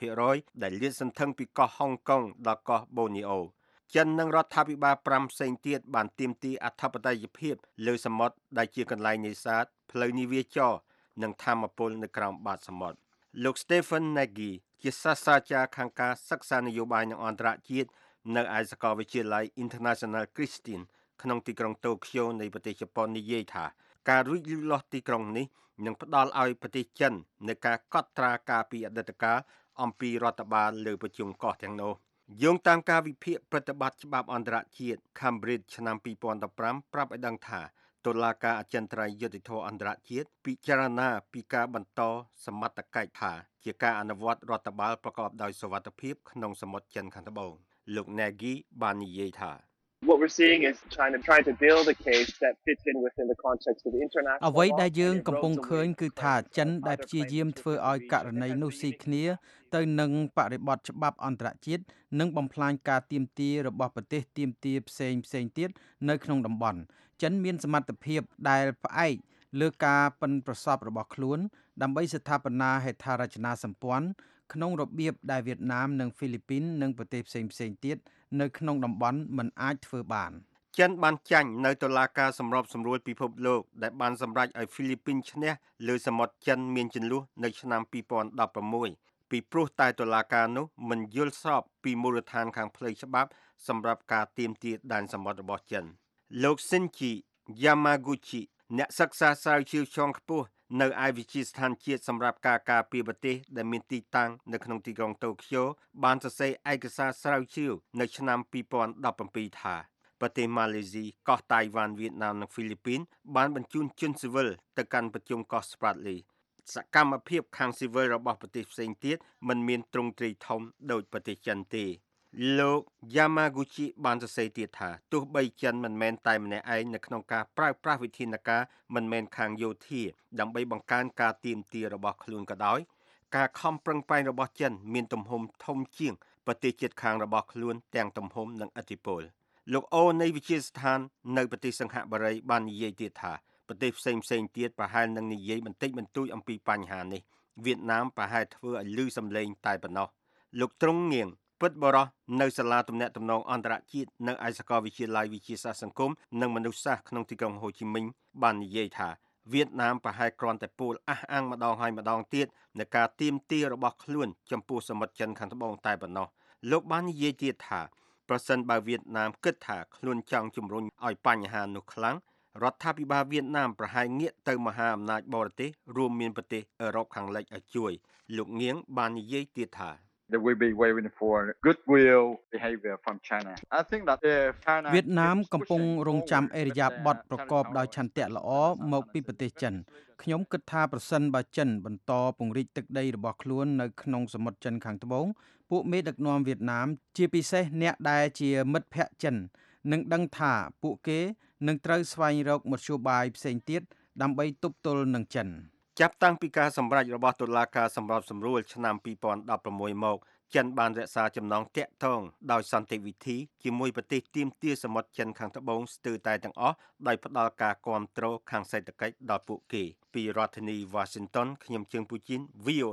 90% ដែលលាតសន្ធឹងពីកោះហុងកុងដល់កោះបូនីអូចិននិងរដ្ឋាភិបាល5ផ្សេងទៀតបានទាមទារអធិបតេយ្យភាពលើសមុទ្រដែលជាកន្លែងនេសាទផ្លូវនាវាចរនិងធម្មពលនៅក្រោមបាតសមុទ្រលោក Stephen Nagy ជាសាស្ត្រាចារ្យខាងការសិក្សានយោបាយនិងអន្តរជាតិនៅឯសាកលវិទ្យាល័យ International Christian ក្នុងទីក្រុងតូក្យូនៃប្រទេសជប៉ុននិយាយថាការរួចលូតលាស់ទីក្រុងនេះនឹងផ្ដល់ឲ្យប្រទេសចិននៅការកត់ត្រាការពីអតីតកាលអំពីរដ្ឋបាលលើប្រជុំកោះទាំងនោះយោងតាមការវិភាគប្រតិបត្តិច្បាប់អន្តរជាតិ Cambridge ឆ្នាំ2015ប្រាប់ឲ្យដឹងថាតុលាការអចិន្ត្រៃយ៍យុត្តិធម៌អន្តរជាតិពិចារណាពីការបន្តសមត្ថកិច្ចថាជាការអនុវត្តរដ្ឋបាលប្រកបដោយសុវត្ថិភាពក្នុងសមុទ្រចិនខាងត្បូងលោក Nagy បាននិយាយថា What we're seeing is China trying to build a case that fits in within the context of the international អ្វីដែលយើងកំពុងឃើញគឺថាចិនដែលព្យាយាមធ្វើឲ្យករណីនោះស៊ីគ្នាទៅនឹងបរិបទច្បាប់អន្តរជាតិនិងបំផ្លាញការទាមទាររបស់ប្រទេសទាមទារផ្សេងទៀតនៅក្នុងតំបន់ចិនមានសមត្ថភាពដែលផ្អែកលើការប៉ិនប្រសពរបស់ខ្លួនដើម្បីស្ថាបនាហេដ្ឋារចនាសម្ព័ន្ធក្នុងរបៀបដែលវៀតណាមនិងហ្វីលីពីននិងប្រទេសផ្សេងទៀតនៅក្នុងតំបន់មិនអាចធ្វើបានចិនបានចាញ់នៅតុលាការសម្របសម្រួលពិភពលោកដែលបានសម្រេចឲ្យហ្វីលីពីនឈ្នះលើសមុទ្រចិនមានជន្លោះនៅឆ្នាំ2016ពីព្រោះតែតុលាការនោះមិនយល់ស្របពីមូលដ្ឋានខាងផ្លូវច្បាប់សម្រាប់ការទាមទារដែនសមុទ្ររបស់ចិនលោកស៊ិនជីយ៉ាម៉ាហ្គូជីអ្នកសិក្សាស្រាវជ្រាវជាន់ខ្ពស់នៅឯវិទ្យាស្ថានជាតិសម្រាប់ការការពារប្រទេសដែលមានទីតាំងនៅក្នុងទីក្រុងតូក្យូបានសរសេរឯកសារស្រាវជ្រាវនៅឆ្នាំ2017ថាប្រទេសម៉ាឡេស៊ីកោះតៃវ៉ាន់វៀតណាមនិងហ្វីលីពីនបានបញ្ជូនជនស៊ីវិលទៅកាន់ប្រជុំកោះ Spratly សកម្មភាពខាងស៊ីវិលរបស់ប្រទេសផ្សេងទៀតមិនមានទ្រង់ទ្រាយធំដូចប្រទេសចិនទេលោក Yamaguchi បានសរសេរទៀតថាទោះបីចិនមិនមែនតែម្នាក់ឯងនៅក្នុងការប្រើប្រាស់វិធានការមិនមែនខាងយោធាដើម្បីបង្កើនការទាមទាររបស់ខ្លួនក៏ដោយការខំប្រឹងប្រែងរបស់ចិនមានទំហំធំជាងប្រទេសជិតខាងរបស់ខ្លួនទាំងទំហំនិងឥទ្ធិពលលោកអូនៃវិទ្យាស្ថាននៅប្រទេសសិង្ហបុរីបាននិយាយទៀតថាប្រទេសផ្សេងទៀតប្រហែលនឹងនិយាយបន្តិចបន្តួចអំពីបញ្ហានេះវៀតណាមប្រហែលធ្វើឲ្យលឺសំឡេងតែប៉ុណ្ណោះលោកទ្រង់ងៀងពិតបរោះនៅសាលាទំនាក់ទំនងអន្តរជាតិនៅឯសាកលវិទ្យាល័យវិទ្យាសាស្ត្រសង្គមនិងមនុស្សសាស្ត្រក្នុងទីក្រុងហូជីមិញបាននិយាយថាវៀតណាមប្រហែលគ្រាន់តែពោលអះអាងម្ដងហើយម្ដងទៀតនៃការទាមទាររបស់ខ្លួនចំពោះសមុទ្រចិនខាងត្បូងតែប៉ុណ្ណោះលោកបាននិយាយទៀតថាប្រសិនបើវៀតណាមគិតថាខ្លួនចង់ជំរុញឲ្យបញ្ហានោះខ្លាំងរដ្ឋាភិបាលវៀតណាមប្រហែលងាកទៅមហាអំណាចបរទេសរួមមានប្រទេសអឺរ៉ុបខាងលិចឲ្យជួយលោកងៀងបាននិយាយទៀតថា They will be waiting for goodwill behavior from China. I think that if China វៀតណាមកំពុងរងចាំអេរយាប័តប្រកបដោយឆន្ទៈល្អមកពីប្រទេសចិនខ្ញុំគិតថាប្រសិនបើចិនបន្តពង្រីកទឹកដីរបស់ខ្លួននៅក្នុងសមុទ្រចិនខាងត្បូងពួកមេដឹកនាំវៀតណាមជាពិសេសអ្នកដែលជាមិត្តភ័ក្តិចិននឹងដឹងថាពួកគេនឹងត្រូវស្វែងរកមធ្យោបាយផ្សេងទៀតដើម្បីទប់ទល់នឹងចិនចាប់តាំងពីការសម្រេចរបស់តុលាការសម្របសម្រួលឆ្នាំ2016មកចិនបានរក្សាចំណងតាក់ទងដោយសន្តិវិធីជាមួយប្រទេសទាមទារសមុទ្រចិនខាងត្បូងស្ទើរតែទាំងអស់ដោយផ្ដល់ការគាំទ្រខាងសេដ្ឋកិច្ចដល់ពួកគេពីរដ្ឋធានី Washington ខ្ញុំជើងពូជីន VOA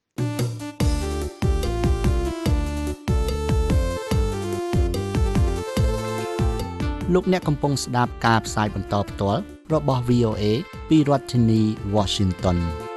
លោកអ្នកកំពុងស្ដាប់ការផ្សាយបន្តផ្ទាល់របស់ VOA ពីរដ្ឋធានី Washington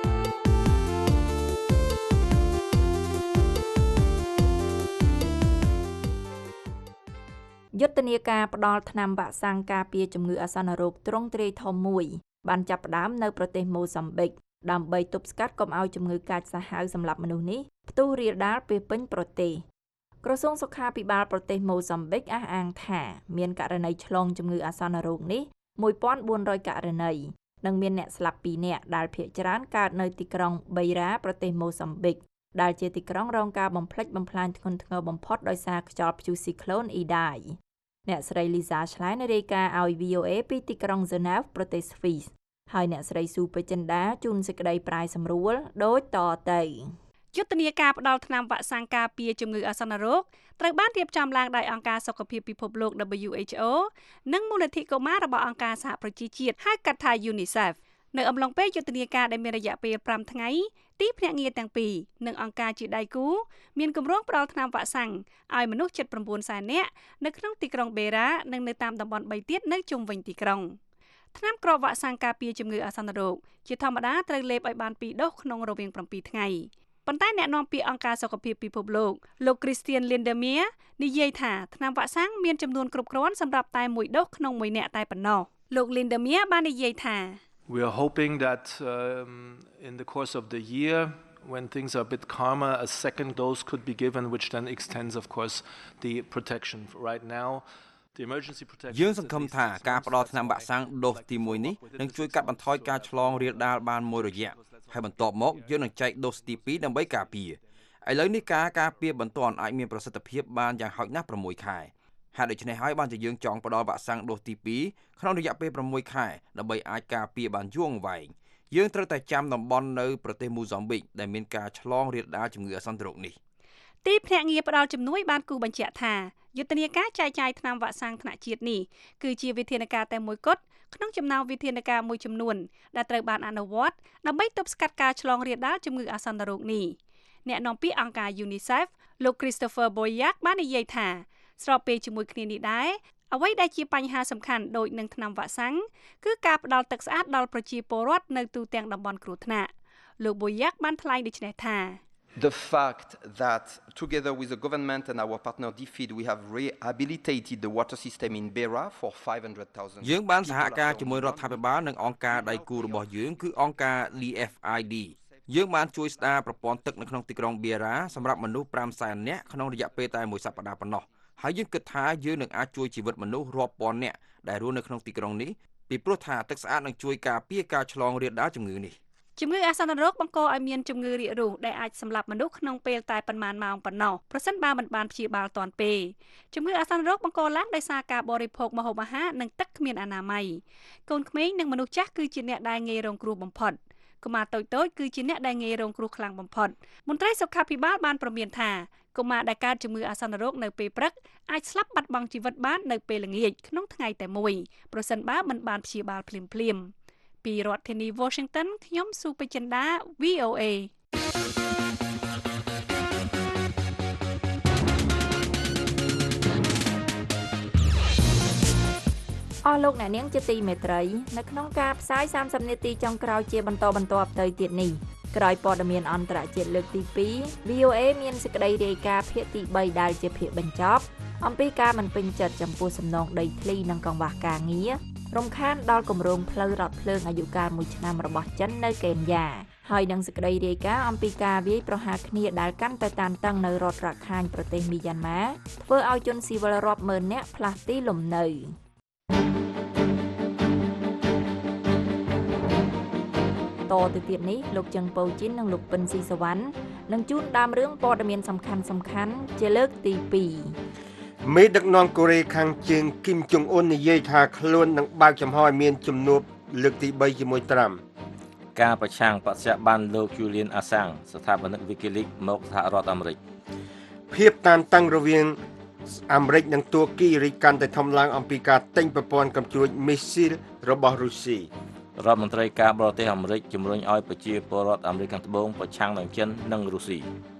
យុទ្ធនាការផ្ដល់ថ្នាំវ៉ាក់សាំងការពារជំងឺអាសន្នរោគទ្រង់ទ្រាយធំមួយបានចាប់ផ្ដើមនៅប្រទេសម៉ូសាំប៊ិកដើម្បីទប់ស្កាត់កុំឲ្យជំងឺកាចសាហាវសម្រាប់មនុស្សនេះផ្ទុះរាលដាលពេញពេញប្រទេសក្រសួងសុខាភិបាលប្រទេសម៉ូសាំប៊ិកអះអាងថាមានករណីឆ្លងជំងឺអាសន្នរោគនេះ1400ករណីនិងមានអ្នកស្លាប់2នាក់ដែលភាគច្រើនកើតនៅទីក្រុងបេរ៉ាប្រទេសម៉ូសាំប៊ិកដែលជាទីក្រុងរងការបំផ្លិចបំផ្លាញធ្ងន់ធ្ងរបំផុតដោយសារខ្យល់ព្យុះស៊ីក្លូនអ៊ីដាយអ្នកស្រី Lisa Schlein រាយការណ៍ឲ្យ VOA ពីទីក្រុង Geneva ប្រទេសស្វីសហើយអ្នកស្រីស៊ូពេចិនដាជូនសេចក្តីប្រាយសម្រួលដូចតទៅយុទ្ធនាការផ្ដល់ថ្នាំវ៉ាក់សាំងការពារជំងឺអាសន្នរោគត្រូវបានរៀបចំឡើងដោយអង្គការសុខភាពពិភពលោក WHO និងមូលនិធិកុមាររបស់អង្គការសហប្រជាជាតិហៅកាត់ថា UNICEF នៅអំឡុងពេលយុទ្ធនាការដែលមានរយៈពេល5ថ្ងៃទីភ្នាក់ងារទាំងពីរនិងអង្គការជាដៃគូមានគម្រោងផ្ដល់ថ្នាំវ៉ាក់សាំងឲ្យមនុស្សជិត9សែននាក់នៅក្នុងទីក្រុងបេរ៉ានិងនៅតាមតំបន់3ទៀតនៅជុំវិញទីក្រុងថ្នាំគ្រាប់វ៉ាក់សាំងការពារជំងឺអាសន្នរោគជាធម្មតាត្រូវលេបឲ្យបាន2ដូសក្នុងរវាង7ថ្ងៃប៉ុន្តែអ្នកនាំពាក្យអង្គការសុខភាពពិភពលោក Christian Lindemeier និយាយថាថ្នាំវ៉ាក់សាំងមានចំនួនគ្រប់គ្រាន់សម្រាប់តែ1ដូសក្នុង1នាក់តែប៉ុណ្ណោះលោក Lindemeier បាននិយាយថា We are hoping that in the course of the year when things are a bit calmer a second dose could be given which then extends of course the protection right now the emergency protection យើងសង្ឃឹមថាការផ្ដល់ថ្នាំវ៉ាក់សាំងដូសទី1នេះនឹងជួយកាត់បន្ថយការឆ្លងរាលដាលបានមួយរយៈហើយបន្ទាប់មកយើងនឹងចែកដូសទី2ដើម្បីការពារឥឡូវនេះការការពារបន្ទាន់អាចមានប្រសិទ្ធភាពបានយ៉ាងហោចណាស់6ខែហើយដូច្នេះហើយបានជាយើងចង់ផ្ដល់វ៉ាក់សាំងដូសទី2ក្នុងរយៈពេល6ខែដើម្បីអាចការពារបានយូរអង្វែងយើងត្រូវតែចាំតំបន់នៅប្រទេសម៉ូសាំប៊ិកដែលមានការឆ្លងរាលដាលជំងឺអាសន្នរោគនេះទីភ្នាក់ងារផ្ដល់ជំនួយបានគូបញ្ជាក់ថាយុទ្ធនាការចែកចាយថ្នាំវ៉ាក់សាំងថ្នាក់ជាតិនេះគឺជាវិធានការតែមួយគត់ក្នុងចំណោមវិធានការមួយចំនួនដែលត្រូវបានអនុវត្តដើម្បីទប់ស្កាត់ការឆ្លងរាលដាលជំងឺអាសន្នរោគនេះអ្នកនាំពាក្យអង្គការ UNICEF លោក Christopher Boyak បាននិយាយថាស្របពេលជាមួយគ្នានេះដែរអ្វីដែលជាបញ្ហាសំខាន់ដូចនឹងថ្នាំវ៉ាក់សាំងគឺការផ្ដល់ទឹកស្អាតដល់ប្រជាពលរដ្ឋនៅទូទាំងតំបន់គ្រោះថ្នាក់លោកប៊ូយ៉ាក់បានថ្លែងដូចនេះថា The fact that together with the government and our partner DFID we have rehabilitated the water system in Beira for 500,000 យើងបានសហការជាមួយរដ្ឋាភិបាលនិងអង្គការដៃគូរបស់យើងគឺអង្គការ DFID យើងបានជួយស្ដារប្រព័ន្ធទឹកនៅក្នុងទីក្រុង Beira សម្រាប់មនុស្ស 500,000 នាក់ក្នុងរយៈពេលតែមួយសប្តាហ៍ប៉ុណ្ណោះហើយយើងគិតថាយើងនឹងអាចជួយជីវិតមនុស្សរាប់ពាន់នាក់ដែលរស់នៅក្នុងទីក្រុងនេះពីព្រោះថាទឹកស្អាតនឹងជួយការពារការឆ្លងរាលដាលជំងឺនេះជំងឺអាសន្នរោគបង្កឲ្យមានជំងឺរាគរូសដែលអាចសម្លាប់មនុស្សក្នុងពេលតែប៉ុន្មានម៉ោងប៉ុណ្ណោះប្រសិនបើមិនបានព្យាបាលទាន់ពេលជំងឺអាសន្នរោគបង្កឡើងដោយសារការបរិភោគម្ហូបអាហារនិងទឹកគ្មានអនាម័យកូនក្មេងនិងមនុស្សចាស់គឺជាអ្នកដែលងាយរងគ្រោះបំផុតកុមារតូចៗគឺជាអ្នកដែលងាយរងគ្រោះខ្លាំងបំផុតមន្ត្រីសុខាភិបាលបានព្រមានថាកុមារដែលកើតជំងឺអាសន្នរោគនៅពេលព្រឹកអាចស្លាប់បាត់បង់ជីវិតបាននៅពេលល្ងាចក្នុងថ្ងៃតែមួយប្រសិនបើមិនបានព្យាបាលភ្លាមៗពីរដ្ឋធានី Washington ខ្ញុំស៊ូពេជ្រចិន្តា VOA អស់លោកអ្នកនាងជាទីមេត្រីនៅក្នុងការផ្សាយ30នាទីចុងក្រោយជាបន្តទៅទៀតនេះក្រោយព័ត៌មានអន្តរជាតិលើកទី2 VOA មានសេចក្តីរាយការណ៍ភាគទី3ដែលជាភាគបញ្ចប់អំពីការមិនពេញចិត្តចំពោះសំណងដីធ្លីនិងកង្វះការងាររំខានដល់គម្រោងផ្លូវរថភ្លើងអាយុកាល1ឆ្នាំរបស់ចិននៅកេនយ៉ាហើយនឹងសេចក្តីរាយការណ៍អំពីការវាយប្រហារគ្នាដែលកាន់តែតានតឹងនៅរដ្ឋរខាញប្រទេសមីយ៉ាន់ម៉ាធ្វើឲ្យជនស៊ីវិលរាប់ម៉ឺននាក់ផ្លាស់ទីលំនៅតទៅទៀតនេះលោកជឹងប៉ូជីននិងលោកពិនស៊ីសវណ្ណនឹងជួនដើមរឿងព័ត៌មានសំខាន់ជាលើកទី2 មេដឹកនាំកូរ៉េខាងជើងគីមចុងអ៊ុននិយាយថាខ្លួននឹងបើកចំហឲ្យមានជំនួបលើកទី3ជាមួយត្រាំការប្រឆាំងបច្ចុប្បន្នលោក Julian Assange ស្ថាបនិក WikiLeaks មកសហរដ្ឋអាមេរិកភាពតានតឹងរវាងអាមេរិកនិងទួរគីរីកកាន់តែធំឡើងអំពីការទិញប្រព័ន្ធកំជួចមីស៊ីលរបស់រុស្ស៊ីរដ្ឋមន្ត្រីការបរទេសអាមេរិកជំរុញឲ្យប្រជាពលរដ្ឋអាមេរិកខាងត្បូងប្រឆាំងនឹងចិននិងរុស្ស៊ី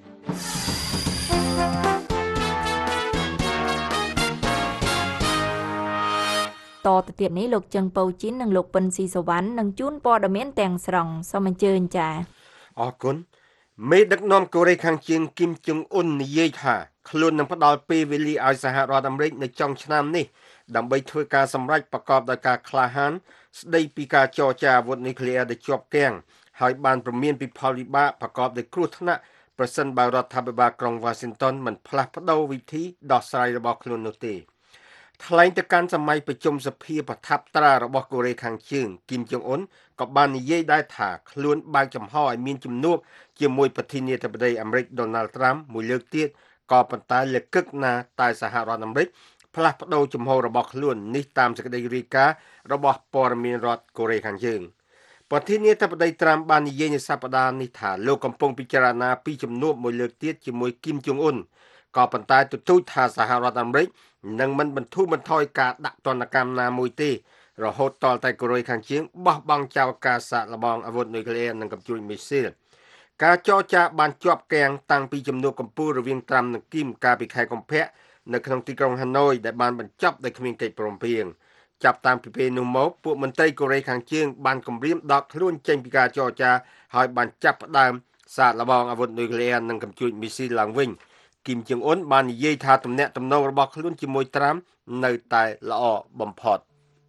តទៅទៀតនេះលោកជឹងប៉ូជីននិងលោកពិនស៊ីសវណ្ណនឹងជួនព័ត៌មានទាំងស្រុងសូមអញ្ជើញចា៎អរគុណមេដឹកនាំកូរ៉េខាងជើងគីមចុងអ៊ុននិយាយថាខ្លួននឹងផ្ដល់ពេលវេលាឲ្យសហរដ្ឋអាមេរិកនៅចុងឆ្នាំនេះដើម្បីធ្វើការសម្រេចប្រកបដោយការក្លាហានស្ដីពីការចរចាអាវុធនុយក្លេអ៊ែរដែលជាប់គាំងហើយបានព្រមានពីផលវិបាកប្រកបដោយគ្រោះថ្នាក់ប្រសិនបើរដ្ឋាភិបាលក្រុង Washington មិនផ្លាស់ប្ដូរវិធីដោះស្រាយរបស់ខ្លួននោះទេថ្លែងទៅកាន់សម័យប្រជុំសភាប្រថាប់ត្រារបស់កូរ៉េខាងជើងគីមចុងអ៊ុនក៏បាននិយាយដែរថាខ្លួនបើកចំហឲ្យមានជំនួបជាមួយប្រធានាធិបតីអាមេរិក Donald Trump មួយលើកទៀតក៏ប៉ុន្តែលើកឹកណាតែសហរដ្ឋអាមេរិកផ្លាស់ប្ដូរជំហររបស់ខ្លួននេះតាមសេចក្តីរាយការណ៍របស់ព័ត៌មានរដ្ឋកូរ៉េខាងជើងប្រធានាធិបតី Trump បាននិយាយនៅសប្តាហ៍នេះថាលោកកំពុងពិចារណាពីជំនួបមួយលើកទៀតជាមួយគីមចុងអ៊ុនក៏ប៉ុន្តែទទូចថាសហរដ្ឋអាមេរិកនឹងមិនបន្ធូរបន្ថយការដាក់ទណ្ឌកម្មណាមួយទេរហូតតតែកូរ៉េខាងជើងបោះបង់ចោលការសាកល្បងអាវុធនុយក្លេអ៊ែរនិងកំជួចមីស៊ីលការចរចាបានជាប់គាំងតាំងពីជំនួបកំពូលរវាងត្រាំនិងគីមកាលពីខែកុម្ភៈនៅក្នុងទីក្រុងហាណូយដែលបានបញ្ចប់ដោយគ្មានកិច្ចព្រមព្រៀងចាប់តាំងពីពេលនោះមកពួកមន្ត្រីកូរ៉េខាងជើងបានគម្រាមដកខ្លួនចេញពីការចរចាហើយបានចាប់ផ្ដើមសាកល្បងអាវុធនុយក្លេអ៊ែរនិងកំជួចមីស៊ីលឡើងវិញគីមចុងអ៊ុនបាននិយាយថាទំនាក់ទំនងរបស់ខ្លួនជាមួយត្រាំនៅតែល្អបំផុត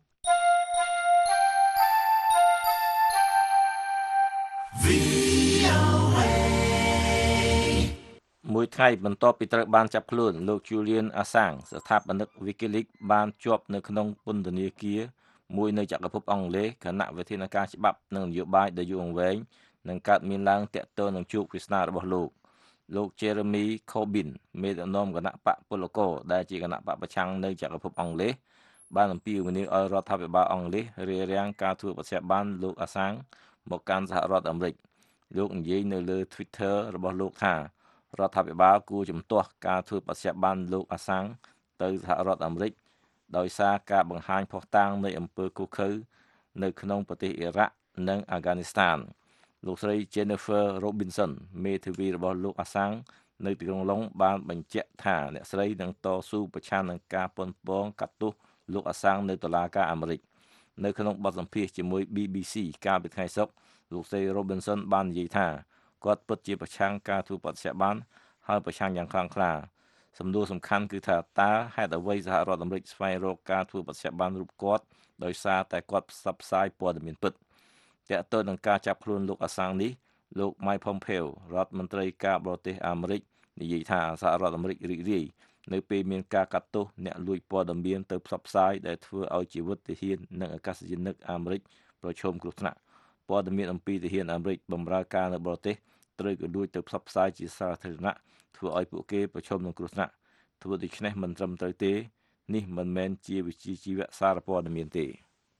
មួយថ្ងៃបន្ទាប់ពីត្រូវបានចាប់ខ្លួនលោក Julian Assange ស្ថាបនិក WikiLeaks បានជាប់នៅក្នុងពន្ធនាគារមួយនៅចក្រភពអង់គ្លេសគណៈវិធានការច្បាប់និងនយោបាយដ៏យូរអង្វែងនឹងកើតមានឡើងទាក់ទងនឹងជួបវាសនារបស់លោក Jeremy Corbyn មេដឹកនាំគណៈបកពលករដែលជាគណៈបកប្រឆាំងនៅចក្រភពអង់គ្លេសបានអំពាវនាវឲ្យរដ្ឋាភិបាលអង់គ្លេសរារាំងការធ្វើបច្ចុប្បន្នលោក Assange មកកាន់សហរដ្ឋអាមេរិកលោកនិយាយនៅលើ Twitter របស់លោកថារដ្ឋាភិបាលគួរជំទាស់ការធ្វើបច្ចុប្បន្នលោក Assange ទៅសហរដ្ឋអាមេរិកដោយសារការបង្ហាញភស្តុតាងនៃអំពើឃោរឃៅនៅក្នុងប្រទេសអ៊ីរ៉ាក់និងអាហ្គានីស្ថានលោកស្រី Jennifer Robinson មេធាវីរបស់លោក Assange នៅទីក្រុងឡុងបានបញ្ជាក់ថាអ្នកស្រីនឹងតស៊ូប្រឆាំងនឹងការប៉ុនប៉ងកាត់ទោសលោកអាសាំងនៅតុលាការអាមេរិកនៅក្នុងបទសម្ភាសន៍ជាមួយ BBC កាលពីថ្ងៃសុក្រលោកស្រី Robinson បាននិយាយថាគាត់ពិតជាប្រឆាំងការធ្វើបដិសេធបានហើយប្រឆាំងយ៉ាងខ្លាំងក្លាសំណួរសំខាន់គឺថាតើហេតុអ្វីសហរដ្ឋអាមេរិកស្វែងរកការធ្វើបដិសេធបានរូបគាត់ដោយសារតែគាត់ផ្សព្វផ្សាយព័ត៌មានពិតទាក់ទងនឹងការចាប់ខ្លួនលោកអាសាំងនេះលោក Mike Pompeo រដ្ឋមន្ត្រីការបរទេសអាមេរិកនិយាយថាសហរដ្ឋអាមេរិករីករាយនៅពេលមានការកាត់ទោសអ្នកលួចព័ត៌មានទៅផ្សព្វផ្សាយដែលធ្វើឲ្យជីវិតទាហាននិងអាកាសយានិកអាមេរិកប្រឈមគ្រោះថ្នាក់ព័ត៌មានអំពីទាហានអាមេរិកបម្រើការនៅបរទេសត្រូវក៏លួចទៅផ្សព្វផ្សាយជាសាធារណៈធ្វើឲ្យពួកគេប្រឈមនឹងគ្រោះថ្នាក់ធ្វើដូច្នេះមិនត្រឹមត្រូវទេនេះមិនមែនជាវិជ្ជាជីវៈសារព័ត៌មានទេ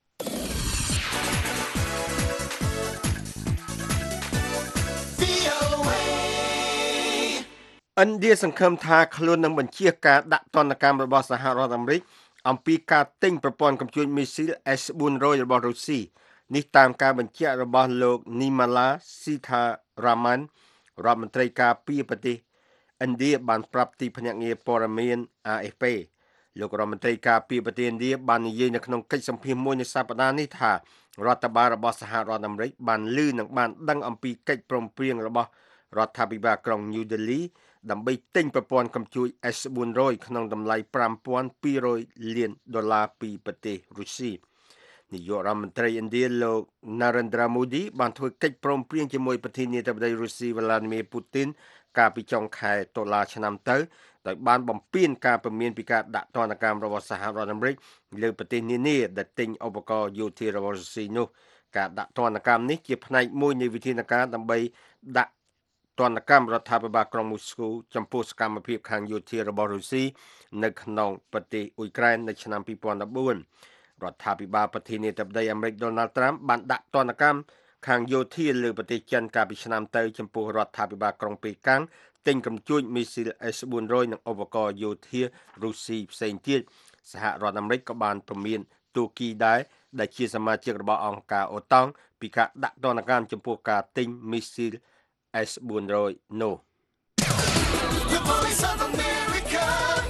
ឥណ្ឌាសង្ឃឹមថាខ្លួននឹងបញ្ជាការដាក់ទណ្ឌកម្មរបស់សហរដ្ឋអាមេរិកអំពីការទិញប្រព័ន្ធកំជួញមីស៊ីល S-400 របស់រុស្ស៊ីនេះតាមការបញ្ជាក់របស់លោក Nirmala Sitharaman រដ្ឋមន្ត្រីការពារប្រទេសឥណ្ឌាបានប្រាប់ទីភ្នាក់ងារព័ត៌មាន AFP លោករដ្ឋមន្ត្រីការពារប្រទេសឥណ្ឌាបាននិយាយនៅក្នុងកិច្ចសម្ភាសន៍មួយនៅសប្តាហ៍នេះថារដ្ឋបាលរបស់សហរដ្ឋអាមេរិកបានឮនិងបានដឹងអំពីកិច្ចព្រមព្រៀងរបស់រដ្ឋាភិបាលក្រុង New Delhi ដើម្បីទិញប្រព័ន្ធកំជួញ S-400 ក្នុងតម្លៃ$5,200 លានពីប្រទេសរុស្ស៊ីនាយករដ្ឋមន្ត្រីឥណ្ឌាលោក Narendra Modi បានធ្វើកិច្ចព្រមព្រៀងជាមួយប្រធានាធិបតីរុស្ស៊ី Vladimir Putin កាលពីចុងខែតុលាឆ្នាំទៅដោយបានបំពេញការព្រមានពីការដាក់ទណ្ឌកម្មរបស់សហរដ្ឋអាមេរិកលើប្រទេសនានាដែលទិញឧបករណ៍យោធារបស់រុស្ស៊ីនោះការដាក់ទណ្ឌកម្មនេះជាផ្នែកមួយនៃវិធានការដើម្បីដាក់ទណ្ឌកម្មរដ្ឋាភិបាលក្រុងមូស្គូចំពោះសកម្មភាពខាងយោធារបស់រុស្ស៊ីនៅក្នុងប្រទេសអ៊ុយក្រែននៅឆ្នាំ2014រដ្ឋាភិបាលប្រធានាធិបតីអាមេរិក Donald Trump បានដាក់ទណ្ឌកម្មខាងយោធាលើប្រទេសចិនកាលពីឆ្នាំទៅចំពោះរដ្ឋាភិបាលក្រុងប៉េកាំងទិញកំជួញមីស៊ីល S-400 និងឧបករណ៍យោធារុស្ស៊ីផ្សេងទៀតសហរដ្ឋអាមេរិកក៏បានព្រមានទូគីដែរដែលជាសមាជិករបស់អង្គការអូតង់ពីការដាក់ទណ្ឌកម្មចំពោះការទិញមីស៊ីល S-400 នោះ The Voice of America.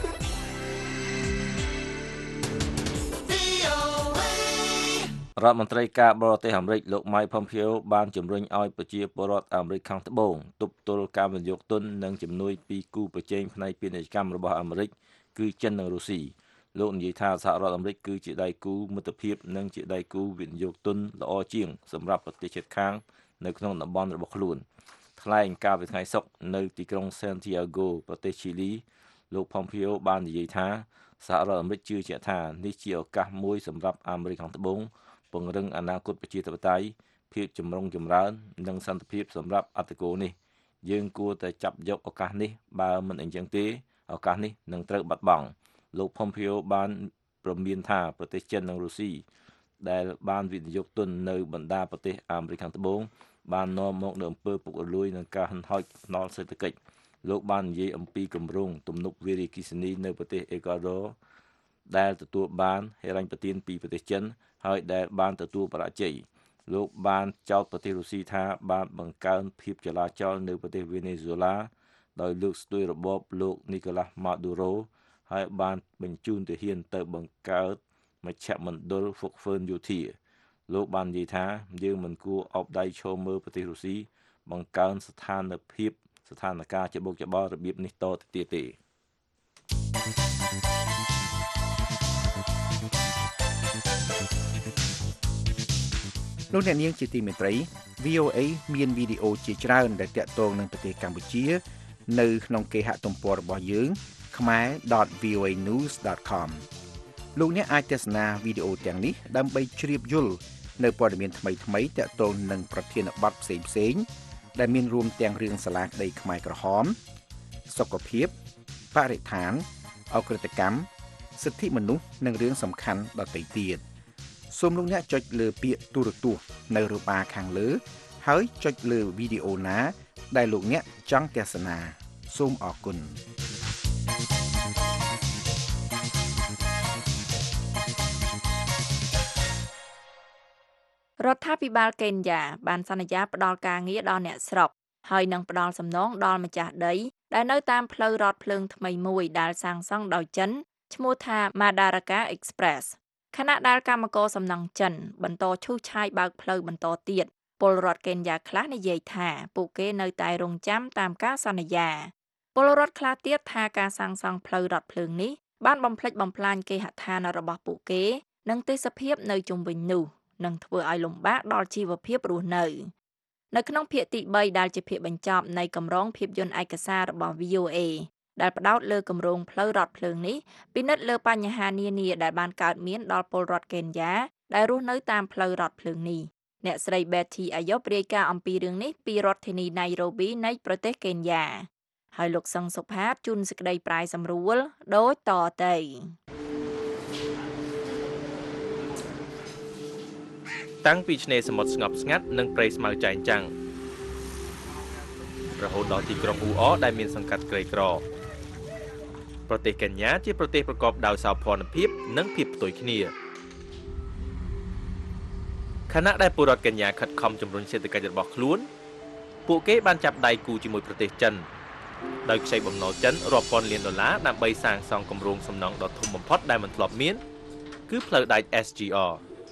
VOA. រដ្ឋមន្ត្រីការបរទេសអាមេរិកលោក Mike Pompeo បានជំរុញឲ្យប្រជាពលរដ្ឋអាមេរិកខាងត្បូងទប់ទល់ការវិនិយោគទុននិងជំនួយពីគូប្រជែងផ្នែកពាណិជ្ជកម្មរបស់អាមេរិកគឺចិននិងរុស្ស៊ីលោកនិយាយថាសហរដ្ឋអាមេរិកគឺជាដៃគូមិត្តភាពនិងជាដៃគូវិនិយោគទុនល្អជាងសម្រាប់ប្រទេសជិតខាងនៅក្នុងតំបន់របស់ខ្លួនថ្លែងកាលពីថ្ងៃសុក្រនៅទីក្រុង Santiago ប្រទេសឈីលីលោក Pompeo បាននិយាយថាសហរដ្ឋអាមេរិកជឿជាក់ថានេះជាឱកាសមួយសម្រាប់អាមេរិកខាងត្បូងពង្រឹងអនាគតប្រជាធិបតេយ្យភាពចម្រុងចម្រើននិងសន្តិភាពសម្រាប់អត្តពលនេះយើងគួរតែចាប់យកឱកាសនេះបើមិនអញ្ចឹងទេឱកាសនេះនឹងត្រូវបាត់បង់លោក Pompeo បានព្រមានថាប្រទេសចិននិងរុស្ស៊ីដែលបានវិនិយោគទុននៅបណ្ដាប្រទេសអាមេរិកខាងត្បូងបាននាំមកនូវអំពើពុករលួយនិងការហិនហោចផ្នល់សេដ្ឋកិច្ចលោកបាននិយាយអំពីគម្រោងទំនប់វារីអគ្គិសនីនៅប្រទេសអេក្វាឌ័រដែលទទួលបានហិរញ្ញប្បទានពីប្រទេសចិនហើយដែលបានទទួលបរាជ័យលោកបានចោទប្រទេសរុស្ស៊ីថាបានបង្កើនភាពចលាចលនៅប្រទេសវេណេស៊ុយឡាដោយលើកស្ទួយរបបលោកនីកូឡាស់ម៉ាឌូរ៉ូហើយបានបញ្ជូនទាហានទៅបង្កើតមជ្ឈមណ្ឌលហ្វុកហ្វឺនយោធាលោកបាននិយាយថាយើងមិនគួរអោបដៃឈរមើលប្រទេសរុស្ស៊ីបង្កើនស្ថានភាពច្បុកច្បល់របៀបនេះតទៅទៀតទេលោកអ្នកនាងជាទីមេត្រី VOA មានវីដេអូជាច្រើនដែលទាក់ទងនឹងប្រទេសកម្ពុជានៅក្នុងគេហទំព័ររបស់យើង khmer.voanews.com លោកអ្នកអាចទស្សនាវីដេអូទាំងនេះដើម្បីជ្រាបយល់នៅព័ត៌មានថ្មីៗទាក់ទងនឹងប្រធានបទផ្សេងៗដែលមានរួមទាំងរឿងសាលាក្តីខ្មែរក្រហមសុខភាពបរិស្ថានអក្រិតកម្មសិទ្ធិមនុស្សនិងរឿងសំខាន់ដទៃទៀតសូមលោកអ្នកចុចលើពាក្យទូរទស្សន៍នៅរបាខាងលើហើយចុចលើវីដេអូណាដែលលោកអ្នកចង់ទស្សនាសូមអរគុណរដ្ឋាភិបាលកេនយ៉ាបានសន្យាផ្តល់ការងារដល់អ្នកស្រុកហើយនឹងផ្តល់សំណងដល់ម្ចាស់ដីដែលនៅតាមផ្លូវរថភ្លើងថ្មីមួយដែលសាងសង់ដោយចិនឈ្មោះថា Madaraka Express ខណៈដែលកម្មករសំណង់ចិនបន្តឈូសឆាយបើកផ្លូវបន្តទៀតពលរដ្ឋកេនយ៉ាខ្លះនិយាយថាពួកគេនៅតែរងចាំតាមការសន្យាពលរដ្ឋខ្លះទៀតថាការសាងសង់ផ្លូវរថភ្លើងនេះបានបំផ្លិចបំផ្លាញគេហដ្ឋានរបស់ពួកគេនិងទេសភាពនៅជុំវិញនោះនឹងធ្វើឲ្យលំបាកដល់ជីវភាពរស់នៅក្នុងភាគទី3ដែលជាភាគបញ្ចប់នៃកម្រងភាពយន្តឯកសាររបស់ VOA ដែលផ្ដោតលើគម្រោងផ្លូវរថភ្លើងនេះពិនិត្យលើបញ្ហានានាដែលបានកើតមានដល់ពលរដ្ឋកេនយ៉ាដែលរស់នៅតាមផ្លូវរថភ្លើងនេះអ្នកស្រី Betty Ayop រាយការណ៍អំពីរឿងនេះពីរដ្ឋធានី Nairobi នៃប្រទេសកេនយ៉ាហើយលោកសឹងសុផាតជូនសេចក្តីប្រាយសម្រួលដូចតទៅតាំងពីឆ្នេរសមុទ្រស្ងប់ស្ងាត់និងព្រៃស្មៅចែងចាំងរហូតដល់ទីក្រុងអ៊ូអដែលមានសង្កាត់ក្រីក្រប្រទេសកេនយ៉ាជាប្រទេសប្រកបដោយសោភ័ណភាពនិងភាពផ្ទុយគ្នាខណៈដែលពលរដ្ឋកេនយ៉ាខិតខំជំរុញសេដ្ឋកិច្ចរបស់ខ្លួនពួកគេបានចាប់ដៃគូជាមួយប្រទេសចិនដោយខ្ចីបំណុលចិនរាប់ពាន់លានដុល្លារដើម្បីសាងសង់គម្រោងសំណង់ដ៏ធំបំផុតដែលមិនធ្លាប់មានគឺផ្លូវដែក SGR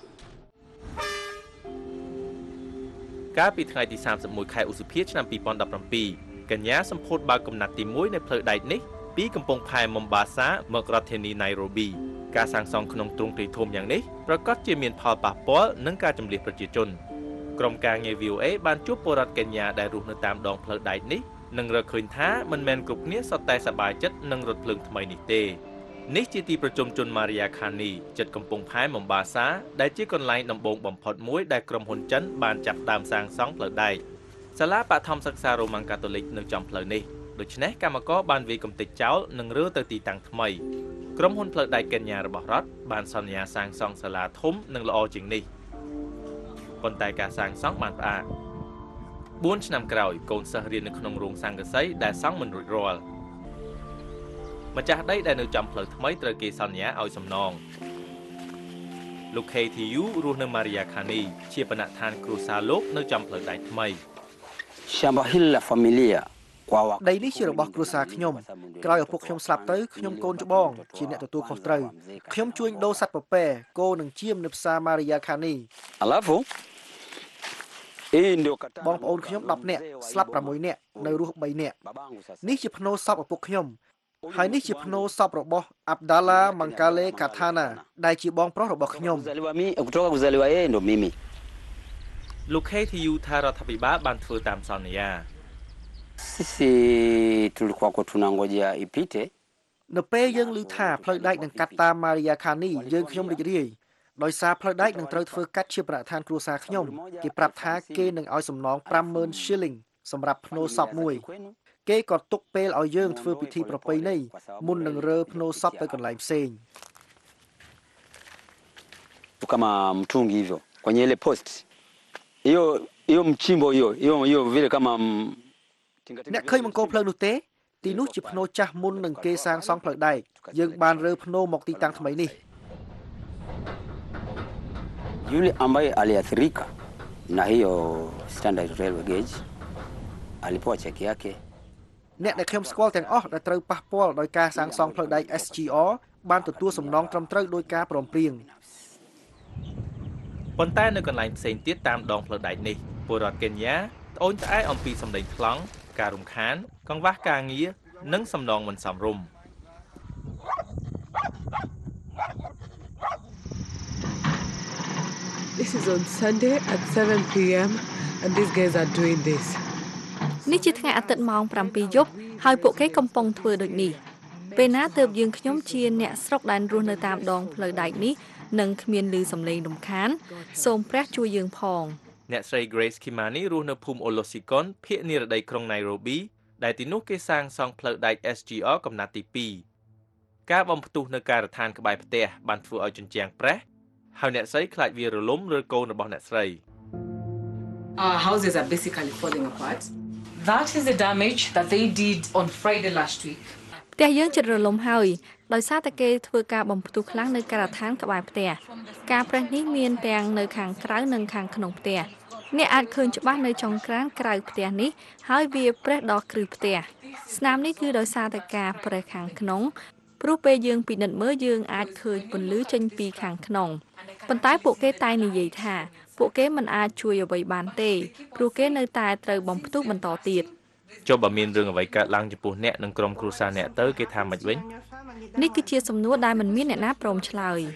កាលពីថ្ងៃទី31ខែឧសភាឆ្នាំ2017កញ្ញាសម្ពោធបើកកំណាត់ទី1នៃផ្លូវដែកនេះពីកំពង់ផែមុំបាសាមករដ្ឋធានី Nairobi ការសាងសង់ក្នុងទ្រង់ទ្រាយធំយ៉ាងនេះប្រកាសជាមានផលប៉ះពាល់នឹងការជម្លៀសប្រជាជនក្រុមការងារ VOA បានជួបពលរដ្ឋកេនយ៉ាដែលរស់នៅតាមដងផ្លូវដែកនេះនិងរកឃើញថាមិនមែនគ្រប់គ្នាសុទ្ធតែសប្បាយចិត្តនឹងរថភ្លើងថ្មីនេះទេនេះជាទីប្រជុំជន Maria Khani ជិតកំពង់ផែមុំបាសាដែលជាកន្លែងដំបូងបំផុតមួយដែលក្រុមហ៊ុនចិនបានចាប់ផ្ដើមសាងសង់ផ្លូវដែកសាលាបឋមសិក្សារ៉ូម៉ាំងកាតូលិកនៅចំផ្លូវនេះដូច្នេះកម្មករបានវាយកំទេចចោលនិងរើទៅទីតាំងថ្មីក្រុមហ៊ុនផ្លូវដែកកេនយ៉ារបស់រដ្ឋបានសន្យាសាងសង់សាលាធំនិងល្អជាងនេះប៉ុន្តែការសាងសង់បានផ្អាក4ឆ្នាំក្រោយកូនសិស្សរៀននៅក្នុងរោងស័ង្កសីដែលសង់មិនរួចរាល់ម្ចាស់ដីដែលនៅចំផ្លូវថ្មីត្រូវគេសន្យាឲ្យសំណងលោក KTU រស់នៅ Maria Khani ជាបណដ្ឋានគ្រួសារលោកនៅចំផ្លូវដែកថ្មី Shamba hili la familia ដីនេះជារបស់គ្រួសារខ្ញុំក្រោយឪពុកខ្ញុំស្លាប់ទៅខ្ញុំកូនច្បងជាអ្នកទទួលខុសត្រូវខ្ញុំជួញដូរសត្វពពែគោនិងចៀមនៅផ្សារ Maria Khani បងប្អូនខ្ញុំ10នាក់ស្លាប់6នាក់នៅរស់3នាក់នេះជាភ្នូរសពឪពុកខ្ញុំហើយនេះជាភ្នូរសពរបស់ Abdallah Mangale Kathana ដែលជាបងប្រុសរបស់ខ្ញុំលោក KTU ថារដ្ឋាភិបាលបានធ្វើតាមសន្យានៅពេលយើងឮថាផ្លូវដែកនឹងកាត់តាម Maria Khani យើងខ្ញុំរីករាយដោយសារផ្លូវដែកនឹងត្រូវធ្វើកាត់ជាបណដ្ឋានគ្រួសារខ្ញុំគេប្រាប់ថាគេនឹងឲ្យសំណង 50,000 shilling សម្រាប់ភ្នូរសពមួយគេក៏ទុកពេលឲ្យយើងធ្វើពិធីប្រពៃណីមុននឹងរើភ្នូរសពទៅកន្លែងផ្សេង kama mtungi hivyo kwenye ile post hiyo mchimbo hiyo vile kama អ្នកឃើញបង្គោលផ្លូវនោះទេទីនោះជាភ្នូរចាស់មុននឹងគេសាងសង់ផ្លូវដែកយើងបានរើភ្នូរមកទីតាំងថ្មីនេះ yule ambaye aliathirika na hiyo standard railway gauge alipewa cheki yake អ្នកដែលខ្ញុំស្គាល់ទាំងអស់ដែលត្រូវប៉ះពាល់ដោយការសាងសង់ផ្លូវដែក SGR បានទទួលសំណងត្រឹមត្រូវដោយការព្រមព្រៀងប៉ុន្តែនៅកន្លែងផ្សេងទៀតតាមដងផ្លូវដែកនេះពលរដ្ឋកេនយ៉ាត្អូញត្អែអំពីសម្លេងថ្លង់ការរំខានកង្វះការងារនិងសំណងមិនសមរម្យ This is on Sunday at 7 p.m. and these guys are doing this. នេះជាថ្ងៃអាទិត្យម៉ោង 7 យប់ហើយពួកគេកំពុងធ្វើដូចនេះពេលណាទើបយើងខ្ញុំជាអ្នកស្រុកដែលរស់នៅតាមដងផ្លូវដែកនេះនឹងគ្មានឮសំឡេងរំខានសូមព្រះជួយយើងផងអ្នកស្រី Grace Kimani រស់នៅភូមិ Olosikon ភាគនិរដីក្រុង Nairobi ដែលទីនោះគេសាងសង់ផ្លូវដែក SGR កំណាត់ទី2ការបំផ្ទុះនៅការដ្ឋានក្បែរផ្ទះបានធ្វើឲ្យជញ្ជាំងប្រេះហើយអ្នកស្រីខ្លាចវារលំឬកូនរបស់អ្នកស្រី Our houses are basically falling apart. That is the damage that they did on Friday last week. ផ្ទះយើងជិតរលំហើយដោយសារតែគេធ្វើការបំផ្ទុះខ្លាំងនៅការដ្ឋានក្បែរផ្ទះការប្រេះនេះមានទាំងនៅខាងក្រៅនិងខាងក្នុងផ្ទះអ្នកអាចឃើញច្បាស់នៅចុងក្រានក្រៅផ្ទះនេះហើយវាប្រេះដល់គ្រឹះផ្ទះស្នាមនេះគឺដោយសារតែការប្រេះខាងក្នុងព្រោះពេលយើងពិនិត្យមើលយើងអាចឃើញពន្លឺចេញពីខាងក្នុងប៉ុន្តែពួកគេតែនិយាយថាពួកគេមិនអាចជួយអ្វីបានទេព្រោះគេនៅតែត្រូវបំផ្ទុះបន្តទៀតចុះបើមានរឿងអ្វីកើតឡើងចំពោះអ្នកនិងក្រុមគ្រួសារអ្នកទៅគេថាម៉េចវិញនេះគឺជាសំណួរដែលមិនមានអ្នកណាព្រមឆ្លើយ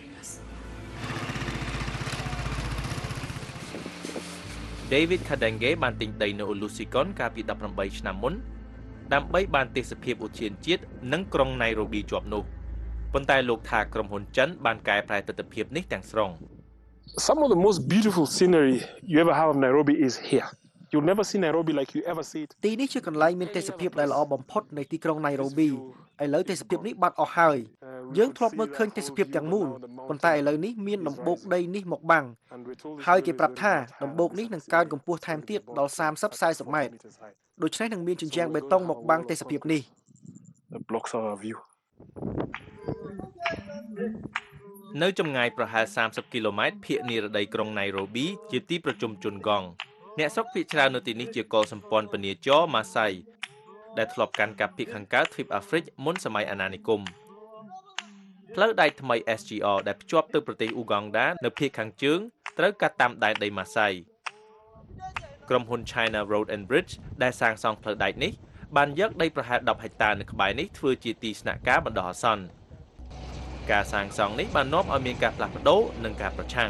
David Kadenge បានទិញដីនៅ Olusikon កាលពី18ឆ្នាំមុនដើម្បីបានទេសភាពឧទ្យានជាតិនិងក្រុង Nairobi ជាប់នោះប៉ុន្តែលោកថាក្រុមហ៊ុនចិនបានកែប្រែទិដ្ឋភាពនេះទាំងស្រុង Some of the most beautiful scenery you ever have of Nairobi is here. You'll never see Nairobi like you ever see it. ទីនេះជាកន្លែងមានទេសភាពដែលល្អបំផុតនៃទីក្រុង Nairobi ឥឡូវទេសភាពនេះបាត់អស់ហើយយើងធ្លាប់មើលឃើញទេសភាពទាំងមូលប៉ុន្តែឥឡូវនេះមានដំបូកដីនេះមកបាំងហើយគេប្រាប់ថាដំបូកនេះនឹងកើនកម្ពស់ថែមទៀតដល់30-40 ម៉ែត្រដូច្នេះនឹងមានជញ្ជាំងបេតុងមកបាំងទេសភាពនេះ The blocks our view នៅចម្ងាយប្រហែល30គីឡូម៉ែត្រភាគនិរដីក្រុង Nairobi ជាទីប្រជុំជនកង់អ្នកស្រុកភាគច្រើននៅទីនេះជាកុលសម្ព័ន្ធពនាចរម៉ាសៃដែលធ្លាប់កាន់កាប់ភាគខាងកើតទ្វីបអាហ្វ្រិកមុនសម័យអាណានិគមផ្លូវដែកថ្មី SGR ដែលភ្ជាប់ទៅប្រទេសអ៊ូហ្គង់ដានៅភាគខាងជើងត្រូវកាត់តាមដែនដីម៉ាសៃក្រុមហ៊ុន China Road and Bridge ដែលសាងសង់ផ្លូវដែកនេះបានយកដីប្រហែល10ហិកតានៅក្បែរនេះធ្វើជាទីស្នាក់ការបណ្ដោះអាសន្នការសាងសង់នេះបាននាំឲ្យមានការផ្លាស់ប្ដូរនិងការប្រឆាំង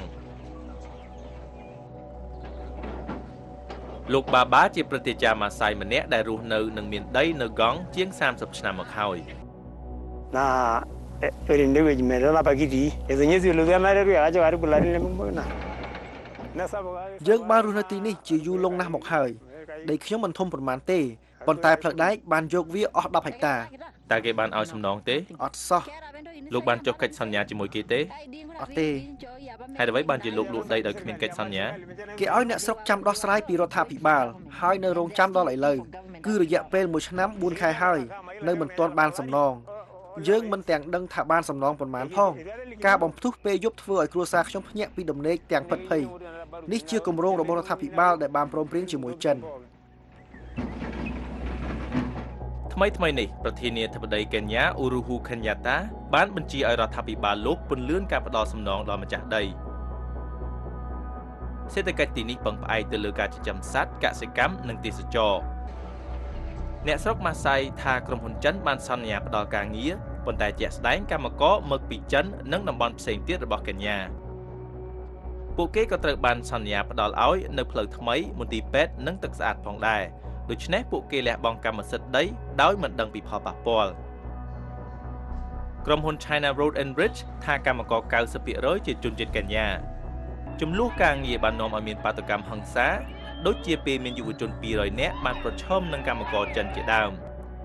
លោកបាបាជាប្រតិចារម៉ាសៃម្នាក់ដែលរស់នៅនិងមានដីនៅកង់ជាង30ឆ្នាំមកហើយយើងបានរស់នៅទីនេះជាយូរលង់ណាស់មកហើយដីខ្ញុំមិនធំប៉ុន្មានទេប៉ុន្តែផ្លូវដែកបានយកវាអស់10ហិកតាតើគេបានឲ្យសំណងទេអត់សោះលោកបានចុះកិច្ចសន្យាជាមួយគេទេអត់ទេហេតុអ្វីបានជាលោកលក់ដីដោយគ្មានកិច្ចសន្យាគេឲ្យអ្នកស្រុកចាំដោះស្រាយពីរដ្ឋាភិបាលហើយនៅរងចាំដល់ឥឡូវគឺរយៈពេល1ឆ្នាំ4ខែហើយនៅមិនទាន់បានសំណងយើងមិនទាំងដឹងថាបានសំណងប៉ុន្មានផងការបំផ្ទុះពេលយប់ធ្វើឲ្យគ្រួសារខ្ញុំភ្ញាក់ពីដំណេកទាំងពិតភ័យនេះជាគម្រោងរបស់រដ្ឋាភិបាលដែលបានព្រមព្រៀងជាមួយចិនថ្មីនេះប្រធានាធិបតីកេនយ៉ាអ៊ូរូហ៊ូខេនយ៉ាតាបានបញ្ជាឲ្យរដ្ឋាភិបាលលោកពន្លឿនការផ្តល់សំណងដល់ម្ចាស់ដីសេដ្ឋកិច្ចទីនេះពឹងផ្អែកទៅលើការចិញ្ចឹមសត្វកសិកម្មនិងទេសចរណ៍អ្នកស្រុកម៉ាសៃថាក្រុមហ៊ុនចិនបានសន្យាផ្តល់ការងារប៉ុន្តែជាក់ស្ដែងកម្មករមកពីចិននិងតំបន់ផ្សេងទៀតរបស់កេនយ៉ាពួកគេក៏ត្រូវបានសន្យាផ្តល់ឲ្យនៅផ្លូវថ្មីមន្ទីរពេទ្យនិងទឹកស្អាតផងដែរដូច្នេះពួកគេលះបង់កម្មសិទ្ធិដីដោយមិនដឹងពីផលប៉ះពាល់ក្រុមហ៊ុន China Road and Bridge ថាកម្មករ 90% ជាជនជាតិកេនយ៉ាចំនួនការងារបាននាំឲ្យមានបាតុកម្មហិង្សាដូចជាពេលមានយុវជន200នាក់បានប្រឈមនឹងកម្មករចិនជាដើម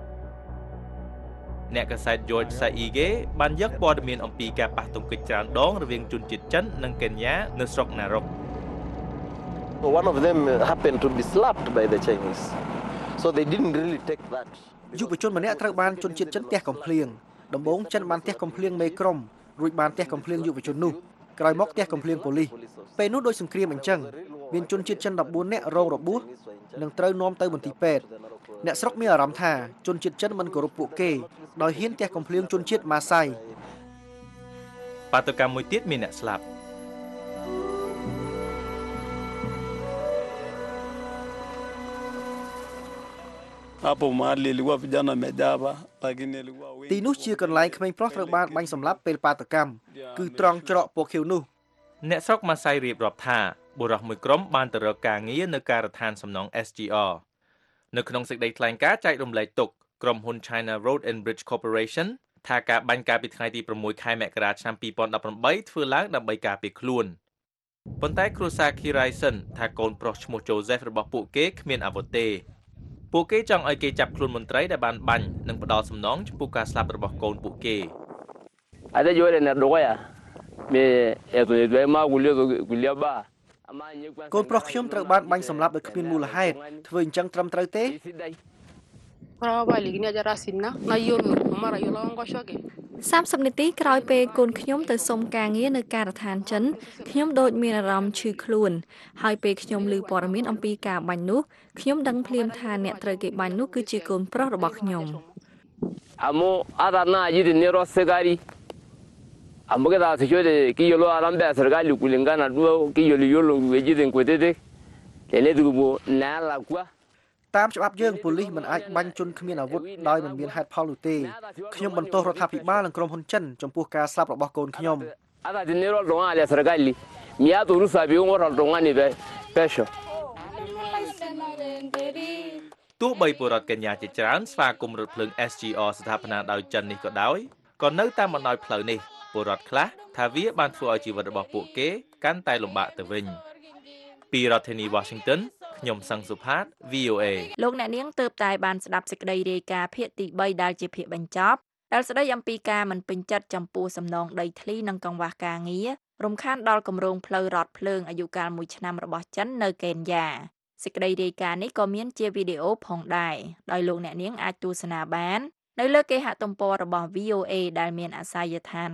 អ្នកកាសែត George Saige បានយកព័ត៌មានអំពីការប៉ះទង្គិចច្រើនដងរវាងជនជាតិចិននិងកេនយ៉ានៅស្រុក Narok One of them happened to be slapped by the Chinese. So they didn't really take that. យុវជនម្នាក់ត្រូវបានជនជាតិចិនទះកំភ្លៀងដំបូងចិនបានទះកំភ្លៀងមេក្រុមរួចបានទះកំភ្លៀងយុវជននោះក្រោយមកទះកំភ្លៀងប៉ូលីសពេលនោះដោយសង្គ្រាមអញ្ចឹងមានជនជាតិចិន14នាក់រងរបួសនិងត្រូវនាំទៅមន្ទីរពេទ្យអ្នកស្រុកមានអារម្មណ៍ថាជនជាតិចិនមិនគោរពពួកគេដោយហ៊ានទះកំភ្លៀងជនជាតិម៉ាសៃបាតុកម្មមួយទៀតមានអ្នកស្លាប់ទីនោះជាកន្លែងក្មេងប្រុសត្រូវបានបាញ់សម្លាប់ពេលបាតុកម្មគឺត្រង់ច្រកពណ៌ខៀវនោះអ្នកស្រុកម៉ាសៃរៀបរាប់ថាបុរសមួយក្រុមបានទៅរកការងារនៅការដ្ឋានសំណង់ SGR នៅក្នុងសេចក្តីថ្លែងការណ៍ចែករំលែកទុកក្រុមហ៊ុន China Road and Bridge Corporation ថាការបាញ់កាលពីថ្ងៃទី6ខែមករាឆ្នាំ2018ធ្វើឡើងដើម្បីការពារខ្លួនប៉ុន្តែគ្រួសារ Kiraisen ថាកូនប្រុសឈ្មោះ Joseph របស់ពួកគេគ្មានអាវុធទេពួកគេចង់ឲ្យគេចាប់ខ្លួនមន្ត្រីដែលបានបាញ់និងផ្ដល់សំណងចំពោះការស្លាប់របស់កូនពួកគេកូនប្រុសខ្ញុំត្រូវបានបាញ់សម្លាប់ដោយគ្មានមូលហេតុធ្វើអញ្ចឹងត្រឹមត្រូវទេ 30នាទីក្រោយពេលកូនខ្ញុំទៅសុំការងារនៅការដ្ឋានចិនខ្ញុំដូចមានអារម្មណ៍ឈឺខ្លួនហើយពេលខ្ញុំឮព័ត៌មានអំពីការបាញ់នោះខ្ញុំដឹងភ្លាមថាអ្នកត្រូវគេបាញ់នោះគឺជាកូនប្រុសរបស់ខ្ញុំ amo adana yidi nero segari amboke da sejode kiyolo alambe serikali kulingana duo kiyolo yolo wejide kwetete lele dubo na la kwa តាមច្បាប់យើងប៉ូលីសមិនអាចបាញ់ជនគ្មានអាវុធដោយមិនមានហេតុផលនោះទេខ្ញុំបន្ទោសរដ្ឋាភិបាលនិងក្រុមហ៊ុនចិនចំពោះការស្លាប់របស់កូនខ្ញុំ ada dinero donga ale serikali miato rusa biongo donga ni be pesho ទោះបីពលរដ្ឋកញ្ញាជាច្រើនស្វាគមន៍រថភ្លើង SGR ស្ថាបនាដោយចិននេះក៏ដោយក៏នៅតាមបណ្ដោយផ្លូវនេះពលរដ្ឋខ្លះថាវាបានធ្វើឲ្យជីវិតរបស់ពួកគេកាន់តែលំបាកទៅវិញពីរដ្ឋធានី Washington ខ្ញុំសង្ឃសុផាត VOA លោកអ្នកនាងទើបតែបានស្ដាប់សេចក្តីរាយការណ៍ភាគទី3ដែលជាភាគបញ្ចប់ដែលស្ដីអំពីការមិនពេញចិត្តចំពោះសំណងដីធ្លីនិងកង្វះការងាររំខានដល់គម្រោងផ្លូវរថភ្លើងអាយុកាល1ឆ្នាំរបស់ចិននៅកេនយ៉ាសេចក្តីរាយការណ៍នេះក៏មានជាវីដេអូផងដែរដោយលោកអ្នកនាងអាចទស្សនាបាននៅលើគេហទំព័ររបស់ VOA ដែលមានអាសយដ្ឋាន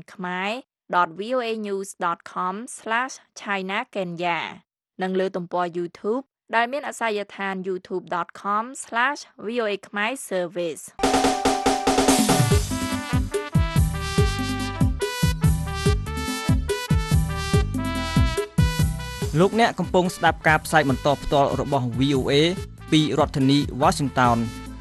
khmer.voanews.com/China Kenya និងលើទំព័រ YouTube ដែលមានអាសយដ្ឋាន youtube.com/VOA Khmer Service លោកអ្នកកំពុងស្ដាប់ការផ្សាយបន្តផ្ទាល់របស់ VOA ពីរដ្ឋធានី Washington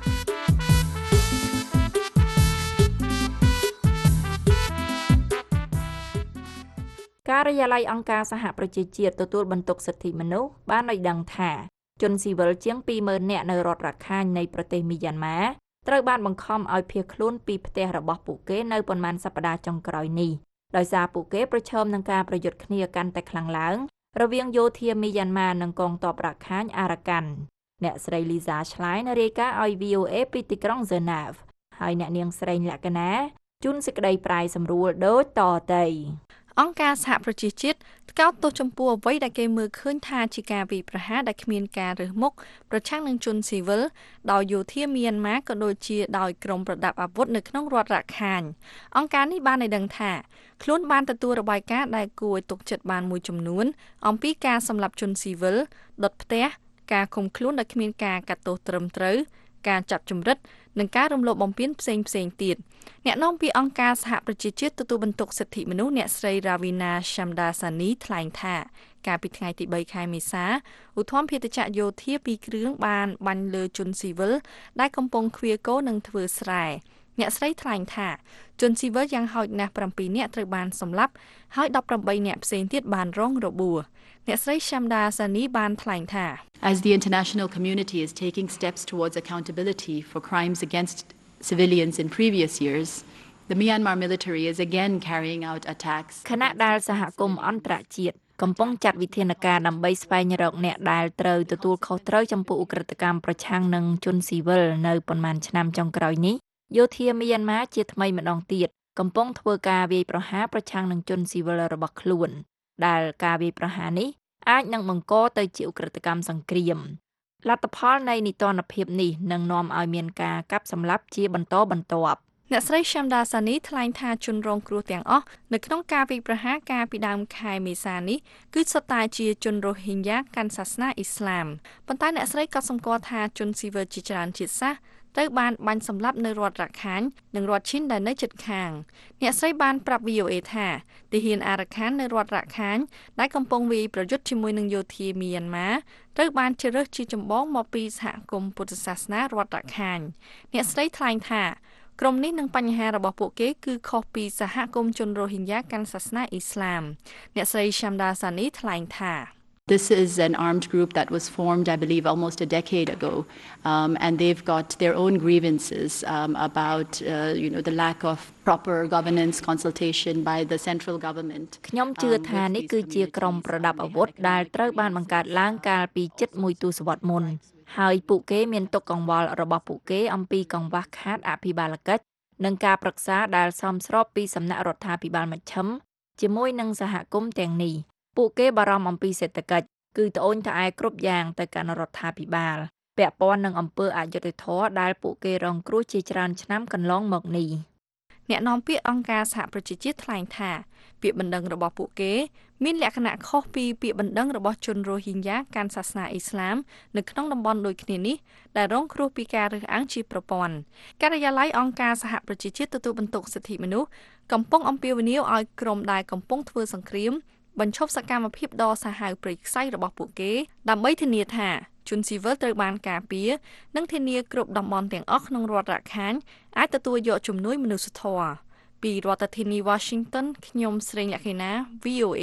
ការិយាល័យអង្គការសហប្រជាជាតិទទួលបន្ទុកសិទ្ធិមនុស្សបានឲ្យដឹងថាជនស៊ីវិលជាង 20,000 នាក់នៅរដ្ឋរ៉ាខាញនៃប្រទេសមីយ៉ាន់ម៉ាត្រូវបានបង្ខំឲ្យភៀសខ្លួនពីផ្ទះរបស់ពួកគេនៅប៉ុន្មានសប្តាហ៍ចុងក្រោយនេះដោយសារពួកគេប្រឈមនឹងការប្រយុទ្ធគ្នាកាន់តែខ្លាំងឡើងរវាងយោធាមីយ៉ាន់ម៉ានិងកងទ័ពរ៉ាខាញអារ៉ាកាន់អ្នកស្រី Lisa Schlein រាយការណ៍ឲ្យ VOA ពីទីក្រុង Geneva ហើយអ្នកនាងស្រីលក្ខណាជូនសេចក្តីប្រាយសម្រួលដូចតទៅអង្គការសហប្រជាជាតិថ្កោលទោសចំពោះអ្វីដែលគេមើលឃើញថាជាការវាយប្រហារដែលគ្មានការរើសមុខប្រឆាំងនឹងជនស៊ីវិលដោយយោធាមីយ៉ាន់ម៉ាក៏ដូចជាដោយក្រុមប្រដាប់អាវុធនៅក្នុងរដ្ឋរ៉ាខាញអង្គការនេះបានឲ្យដឹងថាខ្លួនបានទទួលរបាយការណ៍ដែលគួរឲ្យទុកចិត្តបានមួយចំនួនអំពីការសម្លាប់ជនស៊ីវិលដុតផ្ទះការឃុំខ្លួនដោយគ្មានការកាត់ទោសត្រឹមត្រូវការចាប់ជំរិតនិងការរំលោភបំពានផ្សេងទៀតអ្នកនាំពាក្យអង្គការសហប្រជាជាតិទទួលបន្ទុកសិទ្ធិមនុស្សអ្នកស្រី Ravina Shamdasani ថ្លែងថាកាលពីថ្ងៃទី3ខែមេសាឧទ្ធម្ភាគចក្រយោធា2គ្រឿងបានបាញ់លើជនស៊ីវិលដែលកំពុងឃ្វាលគោនិងធ្វើស្រែអ្នកស្រីថ្លែងថាជនស៊ីវិលយ៉ាងហោចណាស់7នាក់ត្រូវបានសម្លាប់ហើយ18នាក់ផ្សេងទៀតបានរងរបួសអ្នកស្រី Shamdasani បានថ្លែងថា As the international community is taking steps towards accountability for crimes against civilians in previous years, the Myanmar military is again carrying out attacks. ខណៈដែលសហគមន៍អន្តរជាតិកំពុងចាត់វិធានការដើម្បីស្វែងរកអ្នកដែលត្រូវទទួលខុសត្រូវចំពោះឧក្រិដ្ឋកម្មប្រឆាំងនឹងជនស៊ីវិលនៅប៉ុន្មានឆ្នាំចុងក្រោយនេះយោធាមីយ៉ាន់ម៉ាជាថ្មីម្ដងទៀតកំពុងធ្វើការវាយប្រហារប្រឆាំងនឹងជនស៊ីវិលរបស់ខ្លួនដែលការវាយប្រហារនេះអាចនឹងបង្កទៅជាឧក្រិដ្ឋកម្មសង្គ្រាមលទ្ធផលនៃនីតិរដ្ឋភាពនេះនឹងនាំឲ្យមានការកាប់សម្លាប់ជាបន្តបន្ទាប់អ្នកស្រី Shamdasani ថ្លែងថាជនរងគ្រោះទាំងអស់នៅក្នុងការវាយប្រហារកាលពីដើមខែមេសានេះគឺសុទ្ធតែជាជនរ៉ូហីញ៉ាកាន់សាសនាអ៊ីស្លាមប៉ុន្តែអ្នកស្រីក៏សម្គាល់ថាជនស៊ីវិលជាច្រើនជាតិសាសន៍ត្រូវបានបាញ់សម្លាប់នៅរដ្ឋរ៉ាខាញនិងរដ្ឋឈិនដែលនៅជិតខាងអ្នកស្រីបានប្រាប់ VOA ថាទាហានអារ៉ាខាននៅរដ្ឋរ៉ាខាញដែលកំពុងវាយប្រយុទ្ធជាមួយនឹងយោធាមីយ៉ាន់ម៉ាត្រូវបានជ្រើសរើសជាចម្បងមកពីសហគមន៍ពុទ្ធសាសនារដ្ឋរ៉ាខាញអ្នកស្រីថ្លែងថាក្រុមនេះនឹងបញ្ហារបស់ពួកគេគឺខុសពីសហគមន៍ជនរ៉ូហីញ៉ាកាន់សាសនាអ៊ីស្លាមអ្នកស្រី Shamdasani ថ្លែងថា This is an armed group that was formed, I believe, almost a decade ago, and they've got their own grievances about, the lack of proper governance consultation by the central government. ខ្ញុំជឿថានេះគឺជាក្រុមប្រដាប់អាវុធដែលត្រូវបានបង្កើតឡើងកាលពីជិត1ទសវត្សរ៍មុនហើយពួកគេមានទុកកង្វល់របស់ពួកគេអំពីកង្វះខាតអភិបាលកិច្ចនិងការប្រឹក្សាដែលសមស្របពីសំណាក់រដ្ឋាភិបាលមជ្ឈិមជាមួយនឹងសហគមន៍ទាំងនេះពួកគេបារម្ភអំពីសេដ្ឋកិច្ចគឺត្អូញត្អែគ្រប់យ៉ាងទៅកាន់រដ្ឋាភិបាលពាក់ព័ន្ធនឹងអំពើអយុត្តិធម៌ដែលពួកគេរងគ្រោះជាច្រើនឆ្នាំកន្លងមកនេះអ្នកនាំពាក្យអង្គការសហប្រជាជាតិថ្លែងថាពាក្យបណ្ដឹងរបស់ពួកគេមានលក្ខណៈខុសពីពាក្យបណ្ដឹងរបស់ជនរ៉ូហីញ៉ាកាន់សាសនាអ៊ីស្លាមនៅក្នុងតំបន់ដូចគ្នានេះដែលរងគ្រោះពីការរើសអើងជាប្រព័ន្ធការិយាល័យអង្គការសហប្រជាជាតិទទួលបន្ទុកសិទ្ធិមនុស្សកំពុងអំពាវនាវឲ្យក្រុមដែលកំពុងធ្វើសង្គ្រាមបញ្ឈប់សកម្មភាពដ៏សាហាវព្រៃខ្សៃរបស់ពួកគេដើម្បីធានាថាជនស៊ីវិលត្រូវបានការពារនិងធានាគ្រប់តំបន់ទាំងអស់ក្នុងរដ្ឋរ៉ាខានអាចទទួលយកជំនួយមនុស្សធម៌ពីរដ្ឋធានី Washington ខ្ញុំស្រីលក្ខិណា VOA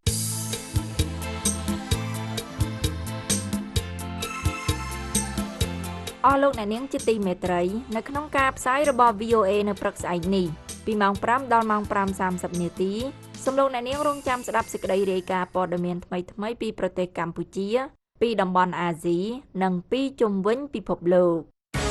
អស់លោកអ្នកនាងជាទីមេត្រីនៅក្នុងការផ្សាយរបស់ VOA នៅព្រឹកស្អែកនេះពីម៉ោង 5 ដល់ម៉ោង 5:30 នាទីសូមលោកអ្នកនាងរងចាំស្ដាប់សេចក្តីរាយការណ៍ព័ត៌មានថ្មីៗពីប្រទេសកម្ពុជាពីតំបន់អាស៊ីនិងពីជុំវិញពិភពលោក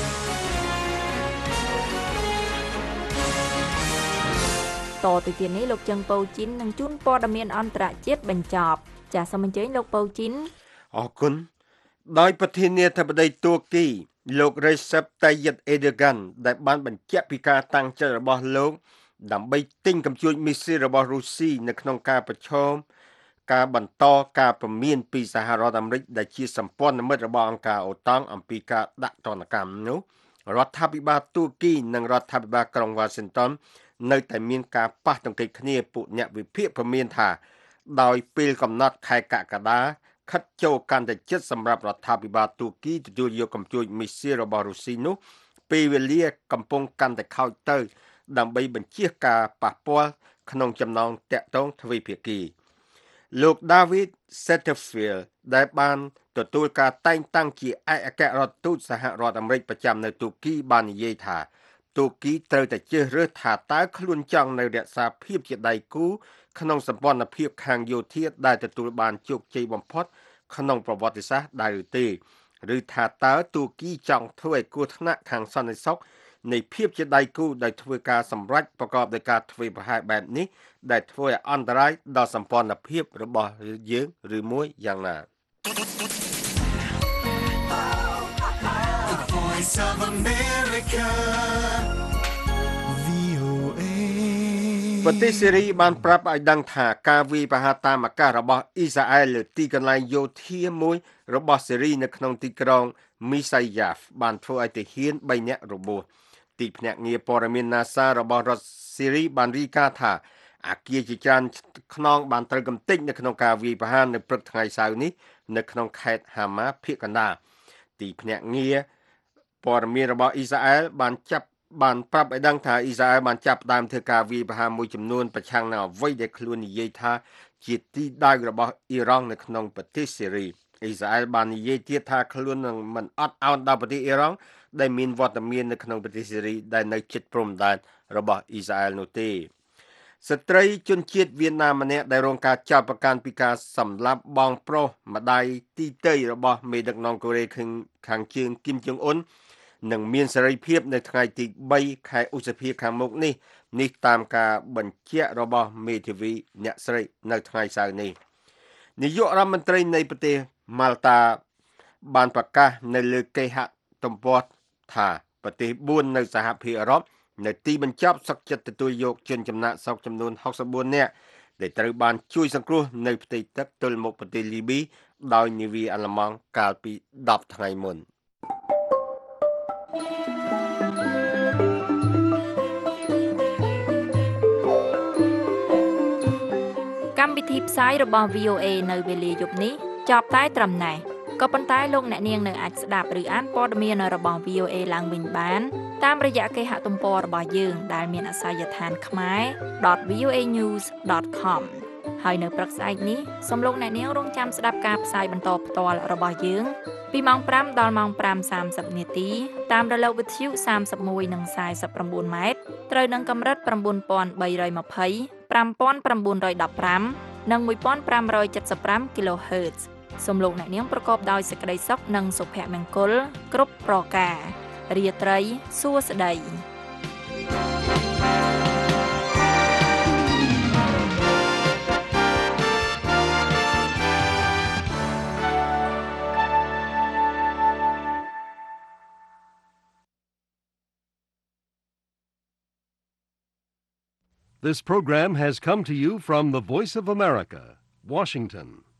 តទៅទៀតនេះលោកចឹងប៉ូជីននឹងជូនព័ត៌មានអន្តរជាតិបញ្ចប់ចាសសូមអញ្ជើញលោកប៉ូជីនអរគុណដោយប្រធានាធិបតីទួរគីលោក Recep Tayyip Erdogan ដែលបានបញ្ជាក់ពីការតាំងចិត្តរបស់លោកដើម្បីទិញកំជួចមីស៊ីលរបស់រុស្ស៊ីនៅក្នុងការប្រឈមការបន្តការព្រមានពីសហរដ្ឋអាមេរិកដែលជាសម្ព័ន្ធមិត្តរបស់អង្គការអូតាំងអំពីការដាក់ទណ្ឌកម្មនោះរដ្ឋាភិបាលទួរគីនិងរដ្ឋាភិបាលក្រុង Washington នៅតែមានការប៉ះទង្គិចគ្នាពួកអ្នកវិភាគព្រមានថាដោយពេលកំណត់ខែកក្កដាខិតចូលកាន់តែជិតសម្រាប់រដ្ឋាភិបាលទួរគីទទួលយកកំជួចមីស៊ីលរបស់រុស្ស៊ីនោះពេលវេលាកំពុងកាន់តែខូចទៅដើម្បីបញ្ជៀសការប៉ះពាល់ក្នុងចំណងតាក់ទងទ្វេភាគីលោក David Setterfield ដែលបានទទួលការតែងតាំងជាឯកអគ្គរដ្ឋទូតសហរដ្ឋអាមេរិកប្រចាំនៅទួរគីបាននិយាយថាទួរគីត្រូវតែជ្រើសរើសថាតើខ្លួនចង់នៅរក្សាភាពជាដៃគូក្នុងសម្ព័ន្ធភាពខាងយោធាដែលទទួលបានជោគជ័យបំផុតក្នុងប្រវត្តិសាស្ត្រដែរឬទេឬថាតើទួរគីចង់ធ្វើឲ្យគ្រោះថ្នាក់ខាងសន្តិសុខនៃភាពជាដៃគូដោយធ្វើការសម្រេចប្រកបដោយការធ្វើប្រហែលបែបនេះដែលធ្វើឲ្យអន្តរាយដល់សម្ព័ន្ធភាពរបស់យើងឬមួយយ៉ាងណា The Voice of America VOA ប្រទេសសេរីបានប្រាប់ឲ្យដឹងថាការវាយប្រហារតាមអាកាសរបស់អ៊ីស្រាអែលលើទីកន្លែងយោធាមួយរបស់សេរីនៅក្នុងទីក្រុងមីសាយ៉ាហ្វបានធ្វើឲ្យទាហាន3នាក់របួសទីភ្នាក់ងារព័ត៌មាន NASA របស់រដ្ឋសេរីបានរាយការណ៍ថាអគារជាច្រើនខ្នងបានត្រូវកំទេចនៅក្នុងការវាយប្រហារនៅព្រឹកថ្ងៃសៅរ៍នេះនៅក្នុងខេត្តហាម៉ាភាគកណ្ដាលទីភ្នាក់ងារព័ត៌មានរបស់អ៊ីស្រាអែលបានប្រាប់ឲ្យដឹងថាអ៊ីស្រាអែលបានចាប់ផ្ដើមធ្វើការវាយប្រហារមួយចំនួនប្រឆាំងនឹងអ្វីដែលខ្លួននិយាយថាជាទីដៅរបស់អ៊ីរ៉ង់នៅក្នុងប្រទេសសេរីអ៊ីស្រាអែលបាននិយាយទៀតថាខ្លួននឹងមិនអត់ឱនដល់ប្រទេសអ៊ីរ៉ង់ដែលមានវត្តមាននៅក្នុងប្រទេសសេរីដែលនៅជិតព្រំដែនរបស់អ៊ីស្រាអែលនោះទេស្ត្រីជនជាតិវៀតណាមម្នាក់ដែលរងការចោទប្រកាន់ពីការសម្លាប់បងប្រុសម្ដាយទីតីរបស់មេដឹកនាំកូរ៉េខាងជើងគីមចុងអ៊ុននឹងមានសេរីភាពនៅថ្ងៃទី3ខែឧសភាខាងមុខនេះតាមការបញ្ជាក់របស់មេធាវីអ្នកស្រីនៅថ្ងៃសៅរ៍នេះនាយករដ្ឋមន្ត្រីនៃប្រទេសម៉ាល់តាបានប្រកាសនៅលើគេហទំព័រថាប្រទេស4នៅសហភាពអឺរ៉ុបនៅទីបញ្ចប់សុខចិត្តទទួលយកជនចំណាក់ស្រុកចំនួន64នាក់ដែលត្រូវបានជួយសង្គ្រោះនៅផ្ទៃទឹកទល់មុខប្រទេសលីប៊ីដោយនាវាអាល្លឺម៉ង់កាលពី10ថ្ងៃមុនកម្មវិធីផ្សាយរបស់ VOA នៅវេលាយប់នេះចប់តែត្រឹមណេះក៏ប៉ុន្តែលោកអ្នកនាងនៅអាចស្ដាប់ឬអានព័ត៌មានរបស់ VOA ឡើងវិញបានតាមរយៈគេហទំព័ររបស់យើងដែលមានអាសយដ្ឋានខ្មែរ.voanews.com ហើយនៅព្រឹកស្អែកនេះសូមលោកអ្នកនាងរងចាំស្ដាប់ការផ្សាយបន្តផ្ទាល់របស់យើងពីម៉ោង 5 ដល់ម៉ោង 5:30 នាទីតាមរលកវិទ្យុ31និង49ម៉ែត្រត្រូវនឹងកម្រិត 9320 5915 និង 1575 kHz សូមលោកអ្នកនាងប្រកបដោយសេចក្តីសុខនិងសុភមង្គលគ្រប់ប្រការរាត្រីសួស្តី This program has come to you from the Voice of America, Washington.